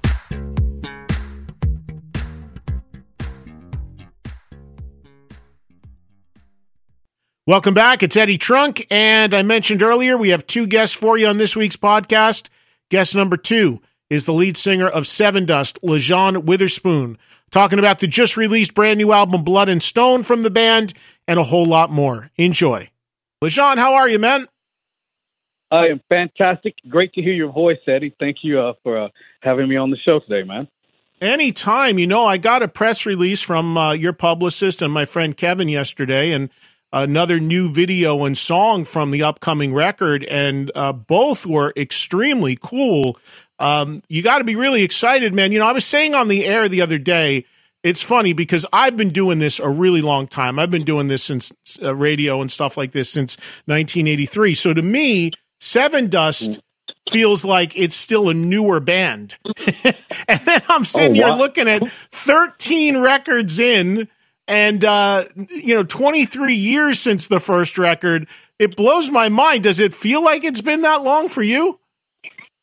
Welcome back. It's Eddie Trunk, and I mentioned earlier we have two guests for you on this week's podcast. Guest number two is the lead singer of Sevendust, LaJauwn Witherspoon, talking about the just-released brand new album Blood and Stone from the band and a whole lot more. Enjoy. LaJauwn, how are you, man? I am fantastic. Great to hear your voice, Eddie. Thank you uh, for uh, having me on the show today, man. Anytime. You know, I got a press release from uh, your publicist and my friend Kevin yesterday, and another new video and song from the upcoming record, and uh, both were extremely cool. Um, you got to be really excited, man. You know, I was saying on the air the other day, it's funny because I've been doing this a really long time. I've been doing this since uh, radio and stuff like this since nineteen eighty-three. So to me, Sevendust feels like it's still a newer band. And then I'm sitting oh, wow. here looking at thirteen records in, and, uh, you know, twenty-three years since the first record. It blows my mind. Does it feel like it's been that long for you?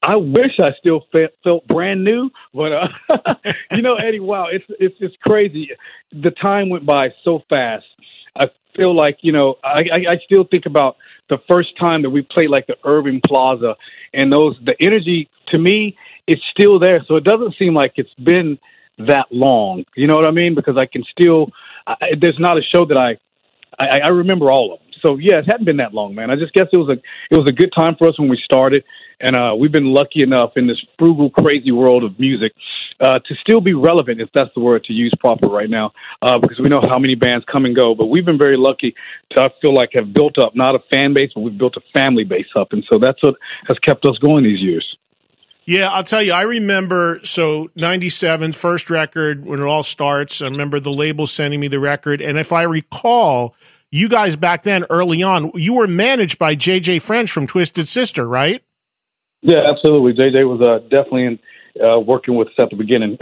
I wish I still felt, felt brand new, but uh, you know, Eddie, wow, it's it's it's crazy. The time went by so fast. I feel like, you know, I, I, I still think about the first time that we played like the Irving Plaza, and those the energy to me it's still there. So it doesn't seem like it's been that long. You know what I mean? Because I can still I, there's not a show that I, I I remember all of them. So yeah, it hadn't been that long, man. I just guess it was a it was a good time for us when we started, and uh, we've been lucky enough in this frugal, crazy world of music uh, to still be relevant, if that's the word to use proper right now, uh, because we know how many bands come and go. But we've been very lucky to, I feel like, have built up not a fan base, but we've built a family base up, and so that's what has kept us going these years. Yeah, I'll tell you, I remember, so ninety-seven, first record, when it all starts, I remember the label sending me the record, and if I recall, you guys back then, early on, you were managed by J J French from Twisted Sister, right? Yeah, absolutely. J J was uh, definitely in, uh, working with us at the beginning.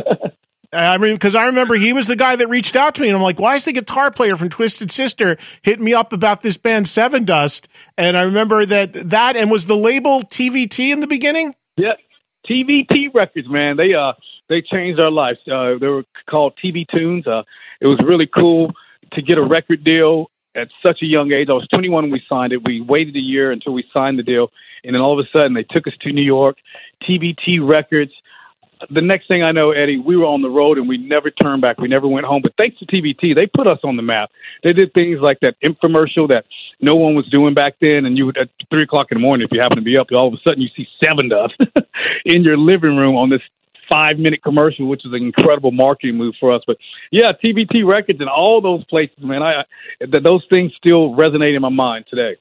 I mean, because I remember he was the guy that reached out to me, and I'm like, why is the guitar player from Twisted Sister hitting me up about this band Seven Dust? And I remember that, that and was the label T V T in the beginning? Yeah, T V T Records, man. They uh they changed our lives. Uh, they were called T V Tunes. Uh, it was really cool to get a record deal at such a young age. I was twenty-one when we signed it. We waited a year until we signed the deal, and then all of a sudden they took us to New York, T V T Records. The next thing I know, Eddie, we were on the road and we never turned back. We never went home. But thanks to T V T, they put us on the map. They did things like that infomercial that no one was doing back then, and you would, at three o'clock in the morning, if you happen to be up, all of a sudden you see Seven Dust in your living room on this five-minute commercial, which is an incredible marketing move for us. But, yeah, T V T Records and all those places, man, I, I those things still resonate in my mind today.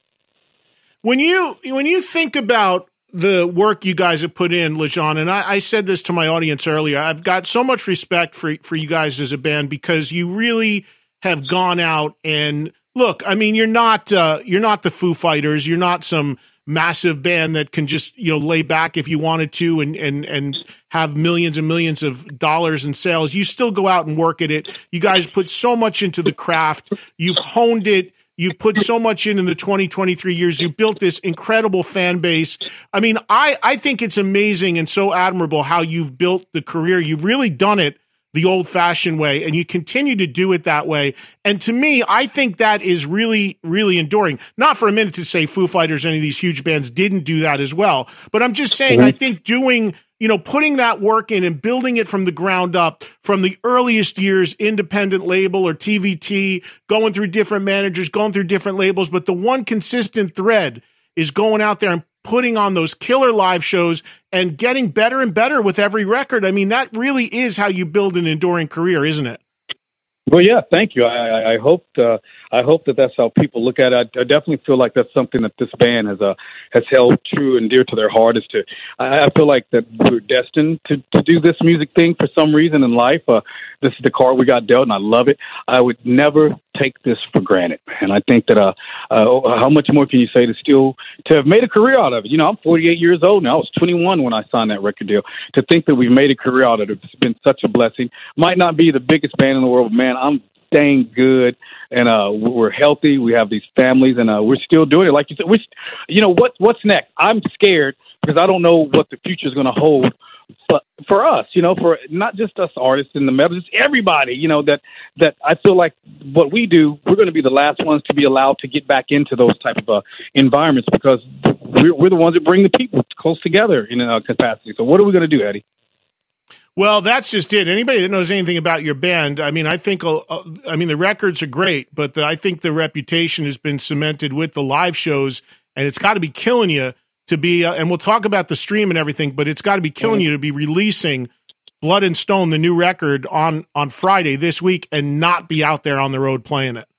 When you when you think about the work you guys have put in, LeJean, and I, I said this to my audience earlier, I've got so much respect for for you guys as a band because you really have gone out and, look, I mean, you're not uh, you're not the Foo Fighters, you're not some massive band that can just, you know, lay back if you wanted to and, and, and have millions and millions of dollars in sales. You still go out and work at it. You guys put so much into the craft. You've honed it. You put so much in in the twenty, twenty-three years. You built this incredible fan base. I mean, I, I think it's amazing and so admirable how you've built the career. You've really done it the old-fashioned way, and you continue to do it that way. And to me, I think that is really, really enduring. Not for a minute to say Foo Fighters, any of these huge bands didn't do that as well. But I'm just saying, mm-hmm. I think doing, you know, putting that work in and building it from the ground up, from the earliest years, independent label or T V T, going through different managers, going through different labels, but the one consistent thread is going out there and putting on those killer live shows and getting better and better with every record. I mean, that really is how you build an enduring career, isn't it? Well, yeah, thank you. I, I hope uh, I hope that that's how people look at it. I, I definitely feel like that's something that this band has uh, has held true and dear to their heart. Is to I, I feel like that we're destined to, to do this music thing for some reason in life. Uh, this is the card we got dealt, and I love it. I would never take this for granted, and I think that uh, uh, how much more can you say to still to have made a career out of it? You know, I'm forty-eight years old now. I was twenty-one when I signed that record deal. To think that we've made a career out of it, it's been such a blessing. Might not be the biggest band in the world, but man, I'm dang good, and uh, we're healthy. We have these families, and uh, we're still doing it. Like you said, we, you know, what what's next? I'm scared because I don't know what the future is going to hold. But for us, you know, for not just us artists in the metal, just everybody, you know, that that I feel like what we do, we're going to be the last ones to be allowed to get back into those type of uh, environments because we're, we're the ones that bring the people close together in a capacity. So what are we going to do, Eddie? Well, that's just it. Anybody that knows anything about your band, I mean, I think, uh, I mean, the records are great, but the, I think the reputation has been cemented with the live shows, and it's got to be killing you to be, uh, and we'll talk about the stream and everything, but it's got to be killing mm-hmm. you to be releasing Blood and Stone, the new record, on, on Friday this week and not be out there on the road playing it.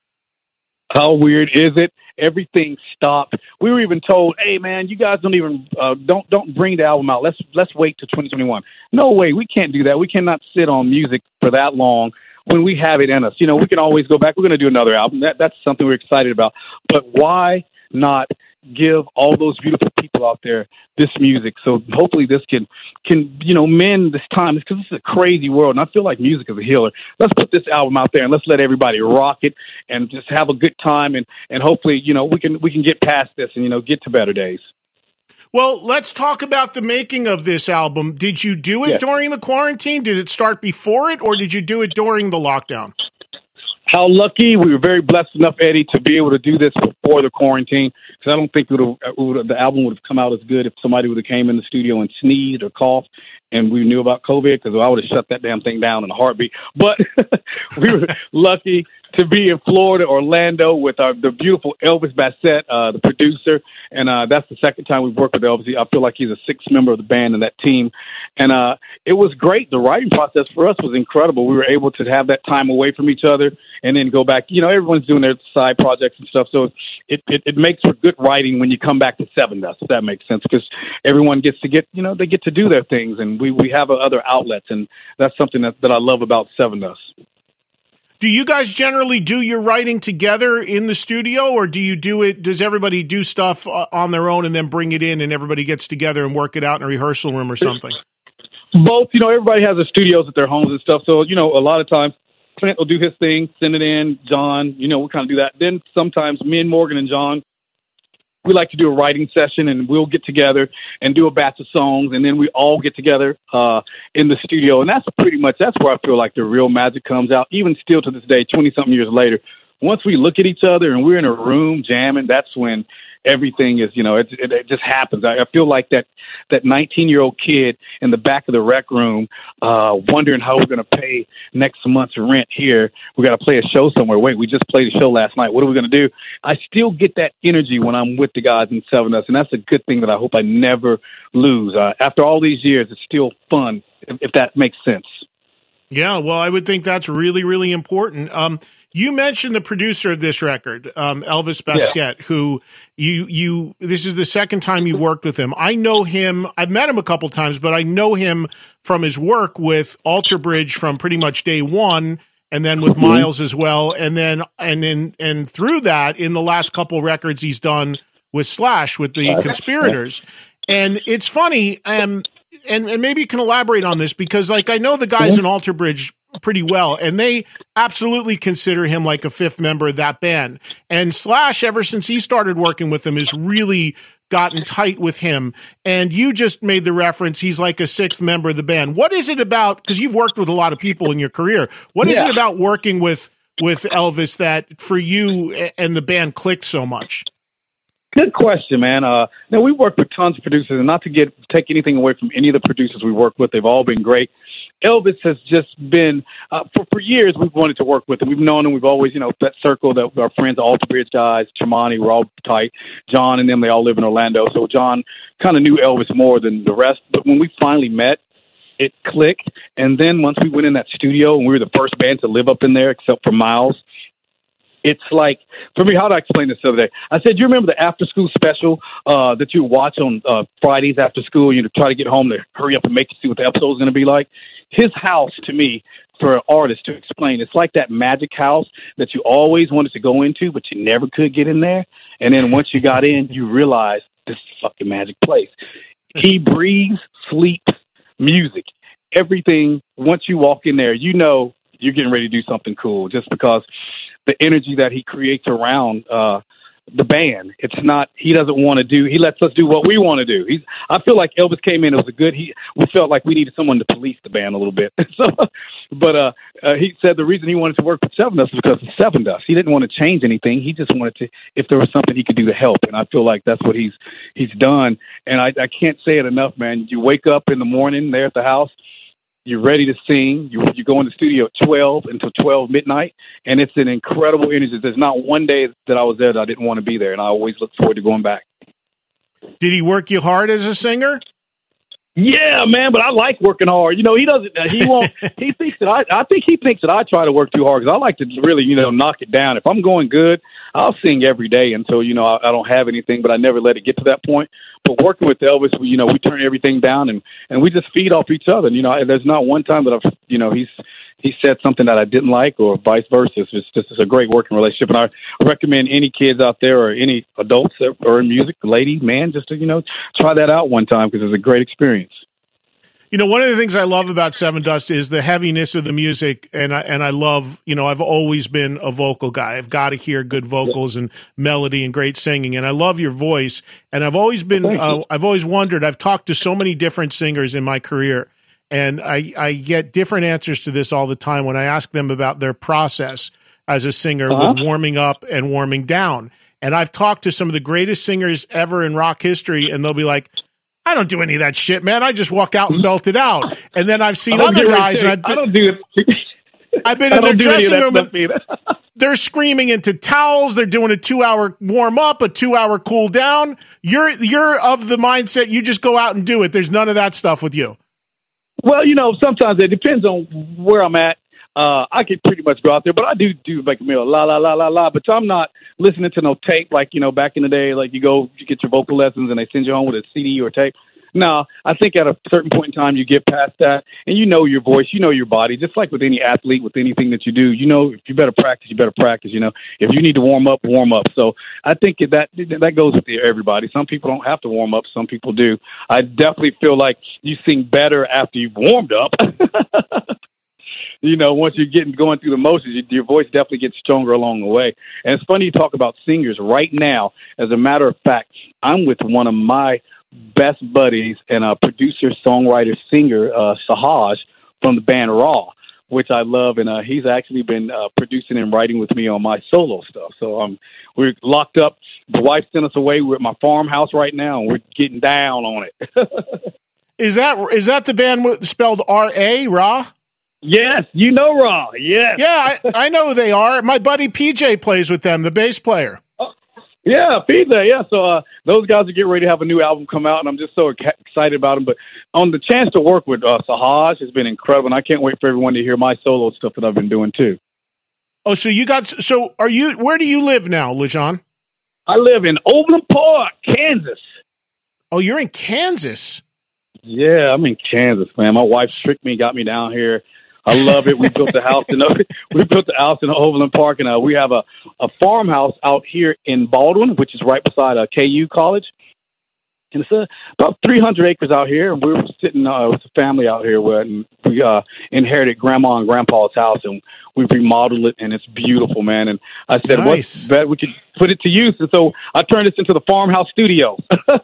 How weird is it? Everything stopped. We were even told, "Hey, man, you guys don't even uh, don't don't bring the album out. Let's let's wait till twenty twenty-one." No way, we can't do that. We cannot sit on music for that long when we have it in us. You know, we can always go back. We're going to do another album. That that's something we're excited about. But why not give all those beautiful people out there this music? So hopefully this can, can you know, mend this time. Because this is a crazy world, and I feel like music is a healer. Let's put this album out there, and let's let everybody rock it and just have a good time, and, and hopefully, you know, we can we can get past this and, you know, get to better days. Well, let's talk about the making of this album. Did you do it Yes. during the quarantine? Did it start before it, or did you do it during the lockdown? How lucky. We were very blessed enough, Eddie, to be able to do this before the quarantine, because I don't think it would have, it would have, the album would have come out as good if somebody would have came in the studio and sneezed or coughed and we knew about COVID, because I would have shut that damn thing down in a heartbeat. But we were lucky to be in Florida, Orlando, with our, the beautiful Elvis Bassett, uh, the producer. And uh, that's the second time we've worked with Elvis. I feel like he's a sixth member of the band and that team. And uh, it was great. The writing process for us was incredible. We were able to have that time away from each other and then go back. You know, everyone's doing their side projects and stuff. So it, it, it makes for good writing when you come back to Seven Dust, if that makes sense, because everyone gets to get, you know, they get to do their things. And we, we have other outlets. And that's something that, that I love about Seven Dust. Do you guys generally do your writing together in the studio, or do you do it, does everybody do stuff uh, on their own and then bring it in and everybody gets together and work it out in a rehearsal room or something? Both. You know, everybody has their studios at their homes and stuff. So, you know, a lot of times Clint will do his thing, send it in. John, you know, we kind of do that. Then sometimes me and Morgan and John, we like to do a writing session, and we'll get together and do a batch of songs, and then we all get together uh, in the studio. And that's pretty much, that's where I feel like the real magic comes out, even still to this day, twenty-something years later. Once we look at each other and we're in a room jamming, that's when everything is, you know, it, it, it just happens. I, I feel like that that nineteen-year-old kid in the back of the rec room uh, wondering how we're going to pay next month's rent here. We got to play a show somewhere. Wait, we just played a show last night. What are we going to do? I still get that energy when I'm with the guys in Seven Dust, and that's a good thing that I hope I never lose. Uh, after all these years, it's still fun, if, if that makes sense. Yeah, well, I would think that's really, really important. Um, you mentioned the producer of this record, um, Elvis Baskett, yeah. who you you. This is the second time you've worked with him. I know him. I've met him a couple times, but I know him from his work with Alter Bridge from pretty much day one, and then with Miles as well, and then and then and through that, in the last couple records he's done with Slash, with the Conspirators. And it's funny, um, and and maybe you can elaborate on this, because like I know the guys in Alter Bridge pretty well, and they absolutely consider him like a fifth member of that band. And Slash, ever since he started working with them, has really gotten tight with him. And you just made the reference, he's like a sixth member of the band. What is it about, because you've worked with a lot of people in your career, what is yeah. it about working with with Elvis that for you and the band clicked so much? Good question, man. Uh, now, we work with tons of producers, and not to get take anything away from any of the producers we work with. They've all been great. Elvis has just been, uh, for, for years, we've wanted to work with him. We've known him. We've always, you know, that circle, that our friends, the Alter Bridge guys, Tremonti, we're all tight. John and them, they all live in Orlando. So John kind of knew Elvis more than the rest. But when we finally met, it clicked. And then once we went in that studio, and we were the first band to live up in there, except for Miles, it's like, for me, how did I explain this the other day? I said, you remember the after-school special uh, that you watch on uh, Fridays after school? You know, try to get home to hurry up and make you see what the episode is going to be like. His house, to me, for an artist to explain, it's like that magic house that you always wanted to go into, but you never could get in there. And then once you got in, you realize this is a fucking magic place. He breathes, sleeps, music, everything. Once you walk in there, you know you're getting ready to do something cool, just because the energy that he creates around uh, the band. It's not, he doesn't want to do, he lets us do what we want to do. He's, I feel like Elvis came in, it was a good, he, we felt like we needed someone to police the band a little bit. so, but uh, uh, he said the reason he wanted to work with Seven Dust was because of Seven Dust. He didn't want to change anything. He just wanted to, if there was something he could do to help. And I feel like that's what he's, he's done. And I, I can't say it enough, man. You wake up in the morning there at the house, you're ready to sing. You you go in the studio at twelve until twelve midnight, and it's an incredible energy. There's not one day that I was there that I didn't want to be there, and I always look forward to going back. Did he work you hard as a singer? Yeah, man, but I like working hard. You know, he doesn't. Uh, he won't. He thinks that I. I think he thinks that I try to work too hard, because I like to really, you know, knock it down. If I'm going good, I'll sing every day until, you know, I, I don't have anything. But I never let it get to that point. But working with Elvis, we, you know, we turn everything down, and, and we just feed off each other. And, you know, there's not one time that I've, you know, he's he said something that I didn't like, or vice versa. It's just it's a great working relationship. And I recommend any kids out there, or any adults that are in music, lady, man, just to, you know, try that out one time, because it's a great experience. You know, one of the things I love about Seven Dust is the heaviness of the music, and I and I love, you know, I've always been a vocal guy. I've got to hear good vocals and melody and great singing, and I love your voice. And I've always been, uh, I've always wondered. I've talked to so many different singers in my career, and I I get different answers to this all the time when I ask them about their process as a singer uh-huh. with warming up and warming down. And I've talked to some of the greatest singers ever in rock history, and they'll be like, I don't do any of that shit, man. I just walk out and belt it out. And then I've seen other guys. And I've been, I don't do it. I've been in their dressing room. And they're screaming into towels. They're doing a two-hour warm up, a two-hour cool down. You're you're of the mindset you just go out and do it. There's none of that stuff with you. Well, you know, sometimes it depends on where I'm at. Uh, I could pretty much go out there, but I do do like you know, la la la la la. But I'm not listening to no tape like you know back in the day. Like you go, you get your vocal lessons, and they send you home with a C D or tape. No, I think at a certain point in time you get past that, and you know your voice, you know your body. Just like with any athlete, with anything that you do, you know if you better practice, you better practice. You know if you need to warm up, warm up. So I think that that goes with everybody. Some people don't have to warm up, some people do. I definitely feel like you sing better after you've warmed up. You know, once you're getting going through the motions, your voice definitely gets stronger along the way. And it's funny you talk about singers. Right now, as a matter of fact, I'm with one of my best buddies and a producer, songwriter, singer, uh, Sahaj from the band Raw, which I love. And uh, he's actually been uh, producing and writing with me on my solo stuff. So um, we're locked up. The wife sent us away. We're at my farmhouse right now, and we're getting down on it. Is that is that the band spelled R A, Raw? Yes, you know Raw. Yes. Yeah, I, I know who they are. My buddy P J plays with them, the bass player. Oh, yeah, P J, yeah. So uh, those guys are getting ready to have a new album come out, and I'm just so excited about them. But on the chance to work with uh, Sahaj has been incredible, and I can't wait for everyone to hear my solo stuff that I've been doing, too. Oh, so you got – so are you – where do you live now, LeJean? I live in Overland Park, Kansas. Oh, you're in Kansas? Yeah, I'm in Kansas, man. My wife tricked me, got me down here. I love it. We built a house in we built a house in Overland Park, and uh, we have a, a farmhouse out here in Baldwin, which is right beside uh, K U College. And it's uh, about three hundred acres out here. And we were sitting uh, with a family out here where and we uh, inherited Grandma and Grandpa's house, and we remodeled it, and it's beautiful, man. And I said, nice. What better we could put it to use? And so I turned this into the farmhouse studio.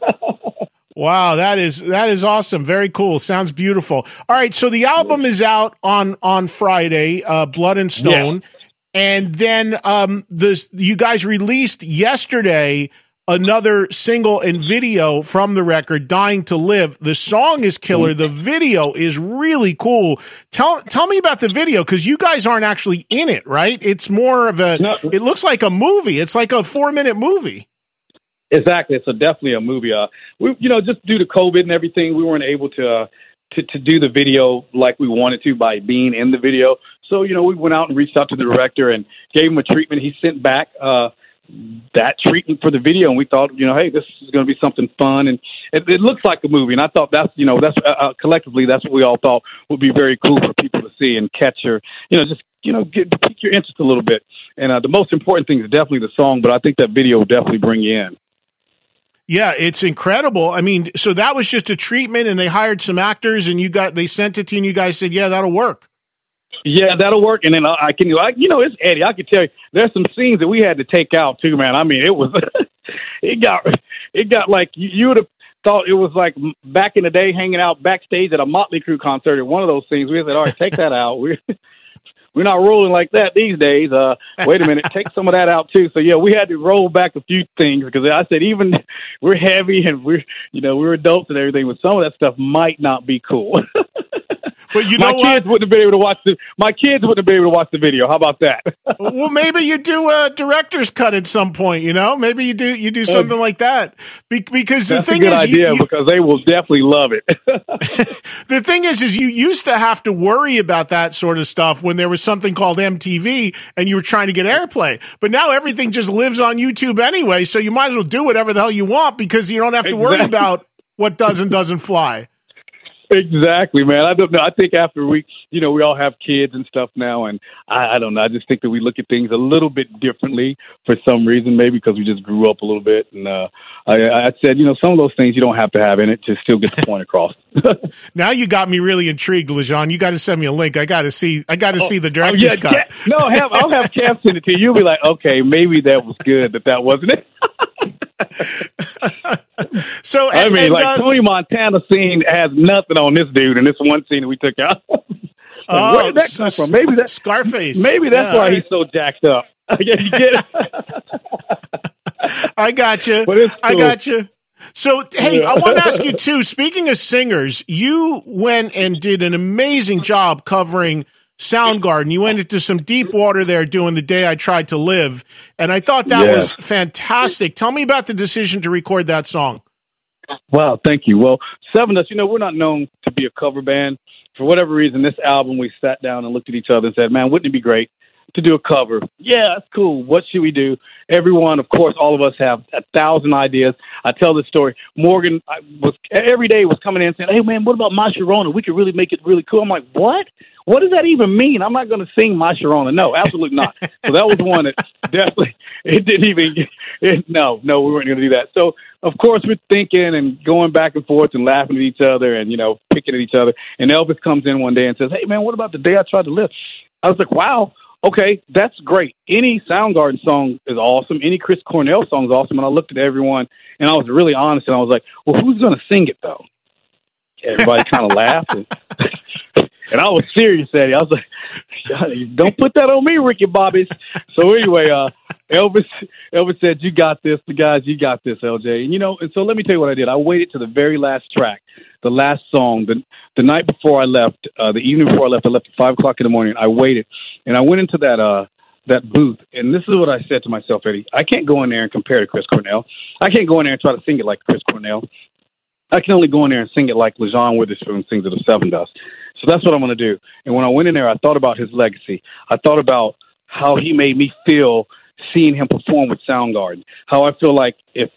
Wow, that is that is awesome. Very cool. Sounds beautiful. All right, so the album is out on on Friday, uh, Blood and Stone, yeah. And then um, the you guys released yesterday another single and video from the record, "Dying to Live." The song is killer. The video is really cool. Tell tell me about the video, because you guys aren't actually in it, right? It's more of a. No. It looks like a movie. It's like a four minute movie. Exactly. It's a, definitely a movie. Uh, we, you know, just due to COVID and everything, we weren't able to, uh, to to do the video like we wanted to by being in the video. So, you know, we went out and reached out to the director and gave him a treatment. He sent back uh, that treatment for the video, and we thought, you know, hey, this is going to be something fun, and it, it looks like a movie. And I thought that's, you know, that's uh, uh, collectively that's what we all thought would be very cool for people to see and catch your, you know, just you know, get pique your interest a little bit. And uh, the most important thing is definitely the song, but I think that video will definitely bring you in. Yeah, it's incredible. I mean, so that was just a treatment, and they hired some actors, and you got they sent it to you, and you guys said, "Yeah, that'll work." Yeah, that'll work. And then I, I can, I, you know, it's Eddie. I can tell you, there's some scenes that we had to take out too, man. I mean, it was, it got, it got like you, you would have thought it was like back in the day, hanging out backstage at a Motley Crue concert. At one of those things, we said, "All right, take that out." We. We're not rolling like that these days. Uh, wait a minute, take some of that out too. So yeah, we had to roll back a few things because I said even we're heavy and we're you know we're adults and everything, but some of that stuff might not be cool. But you know my what? kids wouldn't have been able to watch the. My kids wouldn't have been able to watch the video. How about that? Well, maybe you do a director's cut at some point. You know, maybe you do you do something uh, like that. Be- because the that's thing a good is, idea you, you, because they will definitely love it. The thing is, is you used to have to worry about that sort of stuff when there was something called M T V and you were trying to get airplay. But now everything just lives on YouTube anyway, so you might as well do whatever the hell you want because you don't have to worry exactly. about what does and doesn't fly. Exactly, man. I don't know. I think after we, you know, we all have kids and stuff now, and I, I don't know. I just think that we look at things a little bit differently for some reason, maybe because we just grew up a little bit. And uh, I, I said, you know, some of those things you don't have to have in it to still get the point across. Now you got me really intrigued, LeJean. You got to send me a link. I got to see. I got to oh, see the director's oh, yeah, cut. Ca- no, have, I'll have Cam send it to you. You'll be like, okay, maybe that was good, but that wasn't it. So and, I mean, and, like uh, Tony Montana scene has nothing on this dude, and this one scene that we took out. Like, oh, where did that come from? Maybe that Scarface. Maybe that's yeah, why right. he's so jacked up. Yeah, you get it. I got you. Cool. I got you. So, hey, I want to ask you too. Speaking of singers, you went and did an amazing job covering Soundgarden. You went into some deep water there doing The Day I Tried to Live, and I thought that yes. was fantastic. Tell me about the decision to record that song. Wow, thank you. Well, Seven Dust, you know, we're not known to be a cover band. For whatever reason, this album, we sat down and looked at each other and said, man, wouldn't it be great to do a cover? Yeah, that's cool. What should we do? Everyone, of course, all of us have a thousand ideas. I tell this story. Morgan I was every day was coming in and saying, hey, man, what about My Sharona? We could really make it really cool. I'm like, what? What does that even mean? I'm not going to sing My Sharona. No, absolutely not. So that was one that definitely, it didn't even, it, no, no, we weren't going to do that. So, of course, we're thinking and going back and forth and laughing at each other and, you know, picking at each other. And Elvis comes in one day and says, hey, man, what about The Day I Tried to Live? I was like, wow. Okay, that's great. Any Soundgarden song is awesome. Any Chris Cornell song is awesome. And I looked at everyone, and I was really honest, and I was like, well, who's going to sing it, though? Everybody kind of laughed. And, and I was serious at it. I was like, don't put that on me, Ricky Bobby. So anyway, uh, Elvis Elvis said, you got this. The guys, you got this, L J. And, you know, and so let me tell you what I did. I waited to the very last track, the last song, the, the night before I left, uh, the evening before I left, I left at five o'clock in the morning. I waited, and I went into that uh, that booth, and this is what I said to myself, Eddie. I can't go in there and compare to Chris Cornell. I can't go in there and try to sing it like Chris Cornell. I can only go in there and sing it like LeJean Witherspoon sings it of Seven Dust. So that's what I'm going to do. And when I went in there, I thought about his legacy. I thought about how he made me feel seeing him perform with Soundgarden. How I feel like if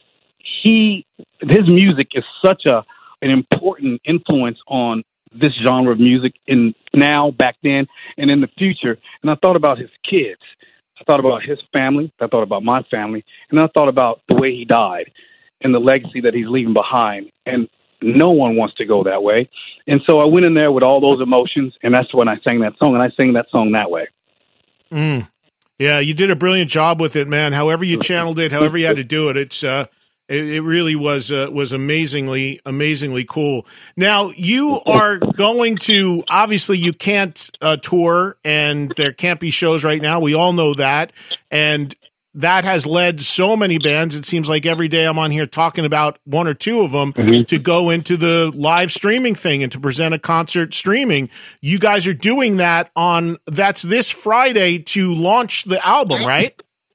he, his music is such a an important influence on this genre of music in now, back then, and in the future. And I thought about his kids. I thought about his family. I thought about my family. And I thought about the way he died and the legacy that he's leaving behind. And no one wants to go that way. And so I went in there with all those emotions, and that's when I sang that song, and I sang that song that way. Mm. Yeah, you did a brilliant job with it, man. However you channeled it, however you had to do it, it's uh, it, it really was uh, was amazingly, amazingly cool. Now, you are going to, obviously, you can't uh, tour, and there can't be shows right now. We all know that, and that has led so many bands. It seems like every day I'm on here talking about one or two of them mm-hmm. to go into the live streaming thing and to present a concert streaming. You guys are doing that on, that's this Friday to launch the album, right?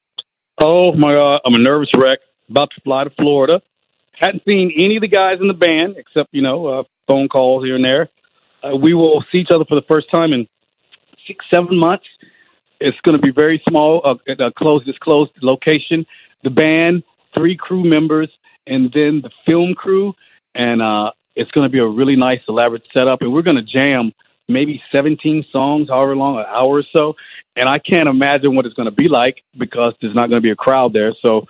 Oh my God. I'm a nervous wreck. About to fly to Florida. Hadn't seen any of the guys in the band except, you know, uh, phone calls here and there. Uh, we will see each other for the first time in six, seven months. It's going to be very small, uh, at a closed, disclosed location. The band, three crew members, and then the film crew. And uh, it's going to be a really nice, elaborate setup. And we're going to jam maybe seventeen songs, however long, an hour or so. And I can't imagine what it's going to be like because there's not going to be a crowd there. So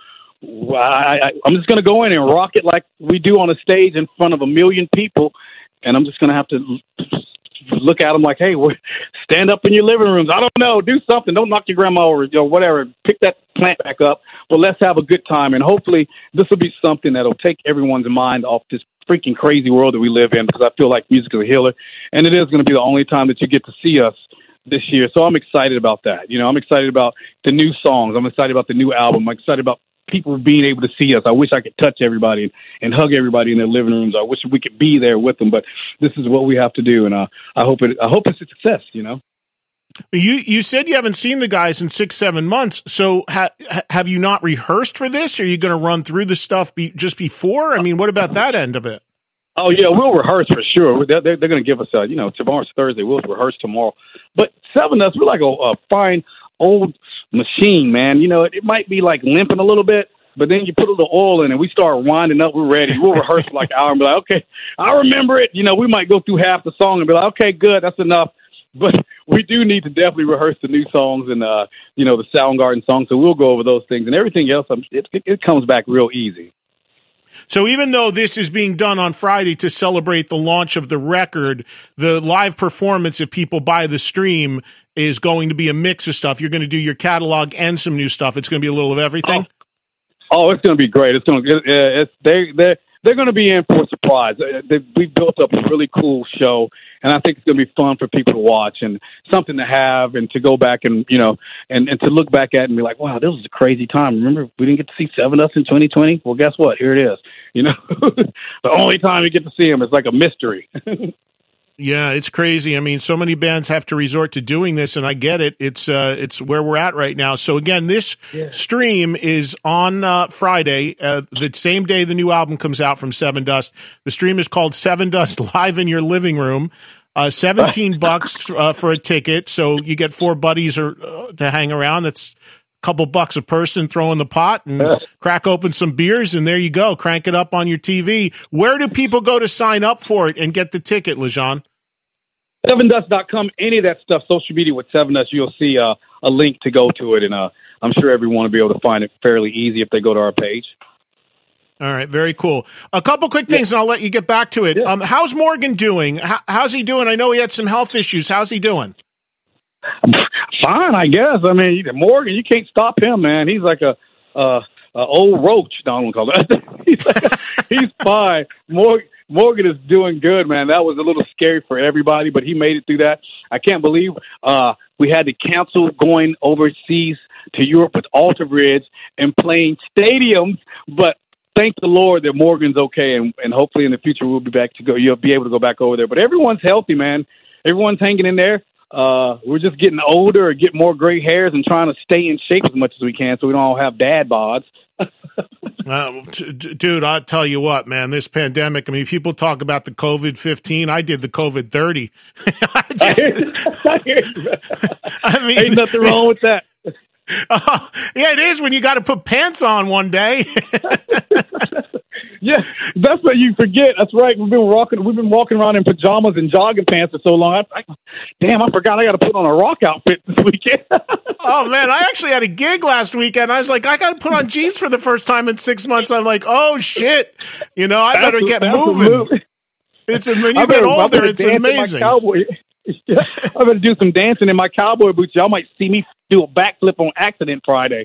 I, I, I'm just going to go in and rock it like we do on a stage in front of a million people. And I'm just going to have to look at them like, hey, stand up in your living rooms. I don't know. Do something. Don't knock your grandma over, you know, whatever. Pick that plant back up. But let's have a good time. And hopefully this will be something that will take everyone's mind off this freaking crazy world that we live in, because I feel like music is a healer. And it is going to be the only time that you get to see us this year. So I'm excited about that. You know, I'm excited about the new songs. I'm excited about the new album. I'm excited about people being able to see us. I wish I could touch everybody and, and hug everybody in their living rooms. I wish we could be there with them, but this is what we have to do. And uh, I hope it, I hope it's a success, you know? You, you said you haven't seen the guys in six, seven months. So ha- have you not rehearsed for this? Are you going to run through the stuff be- just before? I mean, what about that end of it? Oh yeah, we'll rehearse for sure. They're, they're, they're going to give us a, you know, tomorrow's Thursday. We'll rehearse tomorrow, but Seven Dust, we're like a, a fine old machine, man. You know, it, it might be like limping a little bit, But then you put a little oil in it. We start winding up. We're ready. We'll rehearse for like an hour and be like, okay, I remember it. You know, we might go through half the song and be like, okay, good, that's enough. But we do need to definitely rehearse the new songs and, uh, you know, the Soundgarden songs. So we'll go over those things. And everything else, it, it, it comes back real easy. So even though this is being done on Friday to celebrate the launch of the record, the live performance, if people buy the stream, is going to be a mix of stuff. You're going to do your catalog and some new stuff. It's going to be a little of everything. Oh, oh it's going to be great. It's going to. It's they they they're going to be in for a surprise. They, we built up a really cool show, and I think it's going to be fun for people to watch and something to have and to go back and you know and, and to look back at and be like, wow, this was a crazy time. Remember, we didn't get to see Seven Dust in twenty twenty. Well, guess what? Here it is. You know, the only time you get to see them is like a mystery. Yeah, it's crazy. I mean, so many bands have to resort to doing this, and I get it. It's uh, it's where we're at right now. So again, this yeah. stream is on uh, Friday, uh, the same day the new album comes out from Seven Dust. The stream is called Seven Dust Live in Your Living Room. Uh, seventeen bucks uh, for a ticket, so you get four buddies or uh, to hang around. That's a couple bucks a person. Throw in the pot and yeah. crack open some beers, and there you go. Crank it up on your T V. Where do people go to sign up for it and get the ticket, LeJean? seven dust dot com, any of that stuff, social media with Seven Dust, you'll see uh, a link to go to it, and uh, I'm sure everyone will be able to find it fairly easy if they go to our page. All right, very cool. A couple quick things, yeah. and I'll let you get back to it. Yeah. Um, how's Morgan doing? How, how's he doing? I know he had some health issues. How's he doing? Fine, I guess. I mean, Morgan, you can't stop him, man. He's like a, a, a old roach, Donald called it. he's, like, he's fine. Morgan. Morgan is doing good, man. That was a little scary for everybody, but he made it through that. I can't believe uh, we had to cancel going overseas to Europe with Alter Bridge and playing stadiums, but thank the Lord that Morgan's okay, and, and hopefully in the future we'll be back to go. You'll be able to go back over there. But everyone's healthy, man. Everyone's hanging in there. Uh, we're just getting older or get more gray hairs and trying to stay in shape as much as we can so we don't all have dad bods. uh, t- d- dude, I'll tell you what, man, this pandemic, I mean, people talk about the COVID fifteen. I did the COVID thirty. I, just, I, hear you. I mean, ain't nothing wrong with that. Uh, yeah, it is when you got to put pants on one day. Yeah, that's what you forget. That's right. We've been walking. We've been walking around in pajamas and jogging pants for so long. I, I, damn, I forgot I got to put on a rock outfit this weekend. Oh man, I actually had a gig last weekend. I was like, I got to put on jeans for the first time in six months. I'm like, oh shit, you know, I better get moving. Move. It's when you better, get older, it's amazing. Yeah, I'm going to do some dancing in my cowboy boots. Y'all might see me do a backflip on accident Friday.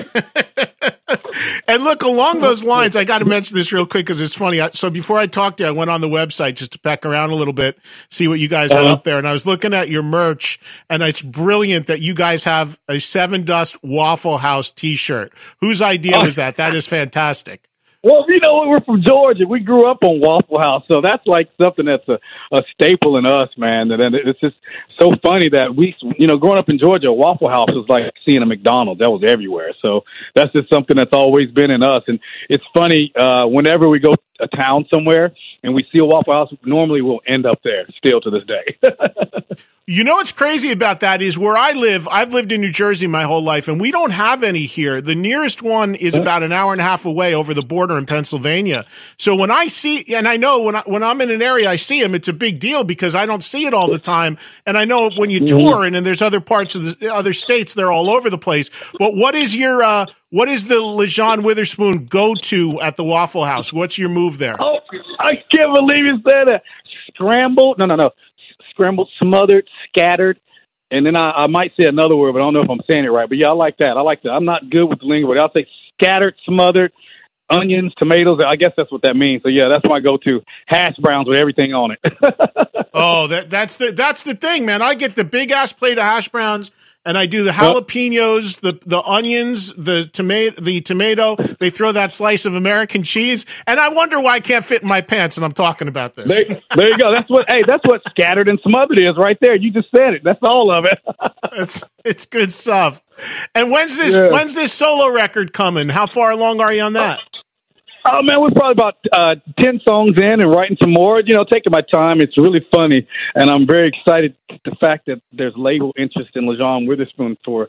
And look, along those lines, I got to mention this real quick because it's funny. So before I talked to you, I went on the website just to peck around a little bit, see what you guys uh-huh. had up there. And I was looking at your merch, and it's brilliant that you guys have a Seven Dust Waffle House T-shirt. Whose idea was that? That is fantastic. Well, you know, we're from Georgia. We grew up on Waffle House, so that's like something that's a, a staple in us, man. And it's just so funny that we, you know, growing up in Georgia, Waffle House was like seeing a McDonald's. That was everywhere. So that's just something that's always been in us. And it's funny, uh, whenever we go to a town somewhere and we see a Waffle House, normally we'll end up there still to this day. You know what's crazy about that is where I live, I've lived in New Jersey my whole life, and we don't have any here. The nearest one is about an hour and a half away over the border in Pennsylvania. So when I see, and I know when, I, when I'm in an area, I see them, it's a big deal because I don't see it all the time. And I know when you tour and, and there's other parts of the other states, they're all over the place. But what is your, uh, what is the LeJean Witherspoon go-to at the Waffle House? What's your move there? Oh, I can't believe you said that. Scrambled, no, no, no. Scrambled, smothered, scattered, and then I, I might say another word, but I don't know if I'm saying it right. But yeah, I like that. I like that. I'm not good with the lingo, but I'll say scattered, smothered, onions, tomatoes. I guess that's what that means. So yeah, that's my go-to. Hash browns with everything on it. Oh, that that's the that's the thing, man. I get the big ass plate of hash browns. And I do the jalapenos, the, the onions, the tomato, the tomato. They throw that slice of American cheese, and I wonder why I can't fit in my pants. And I'm talking about this. There, there you go. That's what. Hey, that's what scattered and smothered is right there. You just said it. That's all of it. it's it's good stuff. And when's this? Yeah. When's this solo record coming? How far along are you on that? Oh, man, we're probably about uh, ten songs in and writing some more, you know, taking my time. It's really funny, and I'm very excited the fact that there's label interest in LeJean Witherspoon for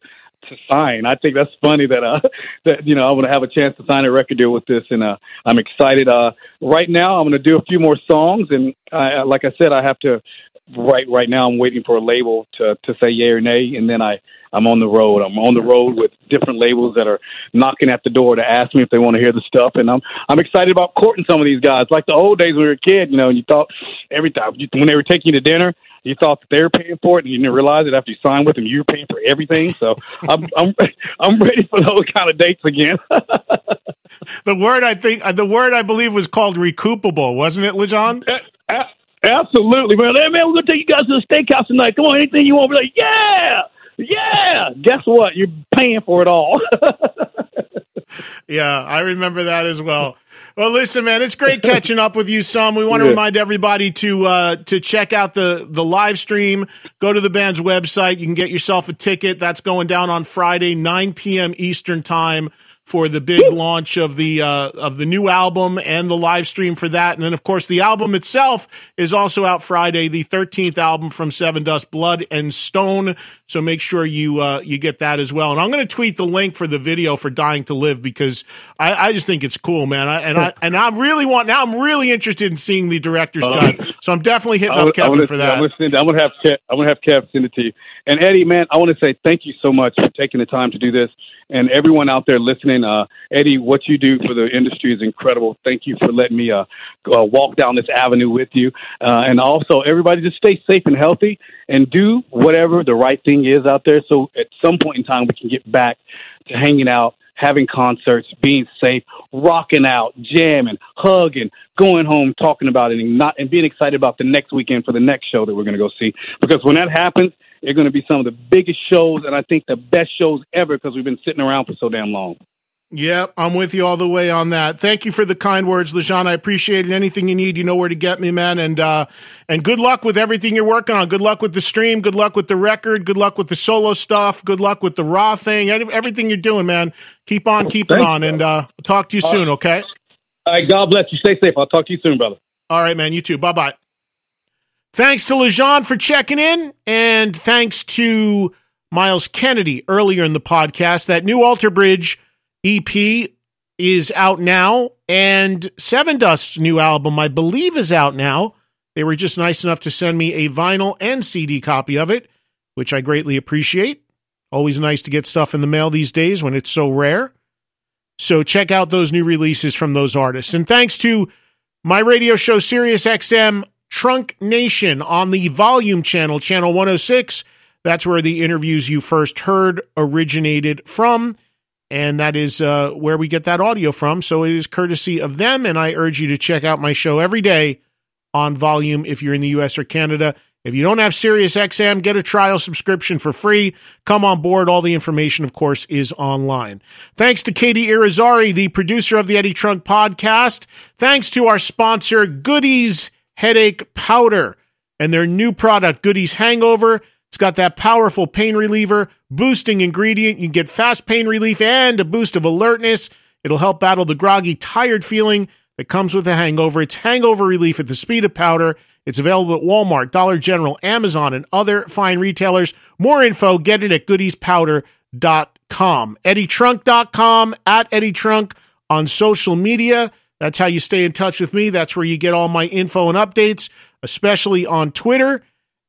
to sign. I think that's funny that uh that you know I'm going to have a chance to sign a record deal with this, and uh, I'm excited. Uh, right now, I'm going to do a few more songs, and I, like I said, I have to. Right, right now, I'm waiting for a label to to say yay or nay, and then I I'm on the road. I'm on the road with different labels that are knocking at the door to ask me if they want to hear the stuff, and I'm I'm excited about courting some of these guys. Like the old days when we were a kid, you know, and you thought every time when they were taking you to dinner, you thought that they were paying for it, and you didn't realize it after you signed with them, you were paying for everything. So I'm I'm I'm ready for those kind of dates again. The word I think the word I believe was called recoupable, wasn't it, LeJohn? Uh, uh, Absolutely, man. Hey, man, we're going to take you guys to the steakhouse tonight. Come on, anything you want. We're like, yeah, yeah. Guess what? You're paying for it all. Yeah, I remember that as well. Well, listen, man, it's great catching up with you some. We want to yeah. remind everybody to uh, to check out the, the live stream. Go to the band's website. You can get yourself a ticket. That's going down on Friday, nine p.m. Eastern time, for the big launch of the uh, of the new album and the live stream for that. And then, of course, the album itself is also out Friday, the thirteenth album from Seven Dust, Blood and Stone. So make sure you uh, you get that as well. And I'm going to tweet the link for the video for Dying to Live, because I, I just think it's cool, man. I, and I and I really want now. I'm really interested in seeing the director's cut. So I'm definitely hitting up Kevin wanna, for that. I'm going to I'm gonna have Kev, I'm going to have Kev send it to you. And Eddie, man, I want to say thank you so much for taking the time to do this. And everyone out there listening, uh, Eddie, what you do for the industry is incredible. Thank you for letting me uh, uh, walk down this avenue with you. Uh, and also, everybody just stay safe and healthy and do whatever the right thing is out there. So at some point in time, we can get back to hanging out, having concerts, being safe, rocking out, jamming, hugging, going home, talking about it, and, not, and being excited about the next weekend for the next show that we're going to go see. Because when that happens, they're going to be some of the biggest shows, and I think the best shows ever, because we've been sitting around for so damn long. Yeah, I'm with you all the way on that. Thank you for the kind words, LeJohn. I appreciate it. Anything you need, you know where to get me, man. And uh, and good luck with everything you're working on. Good luck with the stream. Good luck with the record. Good luck with the solo stuff. Good luck with the Raw thing. Everything you're doing, man. Keep on keeping Thanks, on. bro. And uh, I'll talk to you soon, okay? All right, God bless you. Stay safe. I'll talk to you soon, brother. All right, man. You too. Bye-bye. Thanks to LeJohn for checking in, and thanks to Miles Kennedy earlier in the podcast. That new Alter Bridge E P is out now, and Seven Dust's new album, I believe, is out now. They were just nice enough to send me a vinyl and C D copy of it, which I greatly appreciate. Always nice to get stuff in the mail these days when it's so rare. So check out those new releases from those artists. And thanks to my radio show, Sirius X M Trunk Nation on the Volume channel, channel one oh six. That's where the interviews you first heard originated from, and that is uh, where we get that audio from. So it is courtesy of them, and I urge you to check out my show every day on Volume if you're in the U S or Canada. If you don't have Sirius X M, get a trial subscription for free. Come on board. All the information, of course, is online. Thanks to Katie Irizarry, the producer of the Eddie Trunk podcast. Thanks to our sponsor, Goody's Headache Powder, and their new product, Goody's Hangover. It's got that powerful pain reliever, boosting ingredient. You can get fast pain relief and a boost of alertness. It'll help battle the groggy, tired feeling that comes with a hangover. It's hangover relief at the speed of powder. It's available at Walmart, Dollar General, Amazon, and other fine retailers. More info, get it at goodies powder dot com. Eddie Trunk dot com, at Eddie Trunk on social media. That's how you stay in touch with me. That's where you get all my info and updates, especially on Twitter.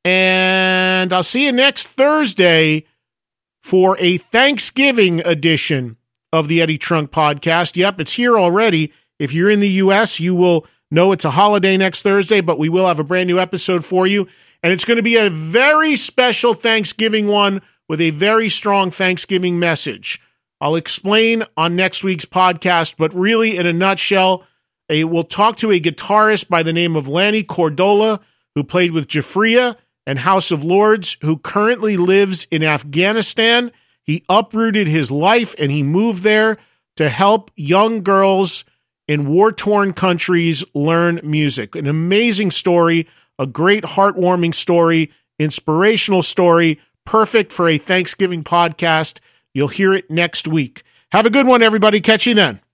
And I'll see you next Thursday for a Thanksgiving edition of the Eddie Trunk podcast. Yep, it's here already. If you're in the U S, you will know it's a holiday next Thursday, but we will have a brand new episode for you. And it's going to be a very special Thanksgiving one with a very strong Thanksgiving message. I'll explain on next week's podcast, but really in a nutshell, a, we'll talk to a guitarist by the name of Lanny Cordola, who played with Jafria and House of Lords, who currently lives in Afghanistan. He uprooted his life and he moved there to help young girls in war-torn countries learn music. An amazing story, a great heartwarming story, inspirational story, perfect for a Thanksgiving podcast. You'll hear it next week. Have a good one, everybody. Catch you then.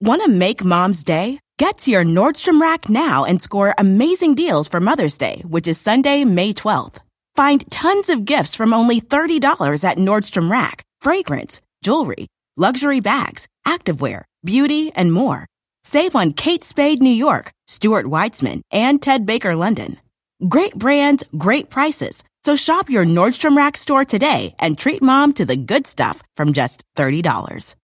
Want to make Mom's day? Get to your Nordstrom Rack now and score amazing deals for Mother's Day, which is Sunday, May twelfth. Find tons of gifts from only thirty dollars at Nordstrom Rack. Fragrance, jewelry, luxury bags, activewear, beauty, and more. Save on Kate Spade New York, Stuart Weitzman, and Ted Baker London. Great brands, great prices. So shop your Nordstrom Rack store today and treat Mom to the good stuff from just thirty dollars.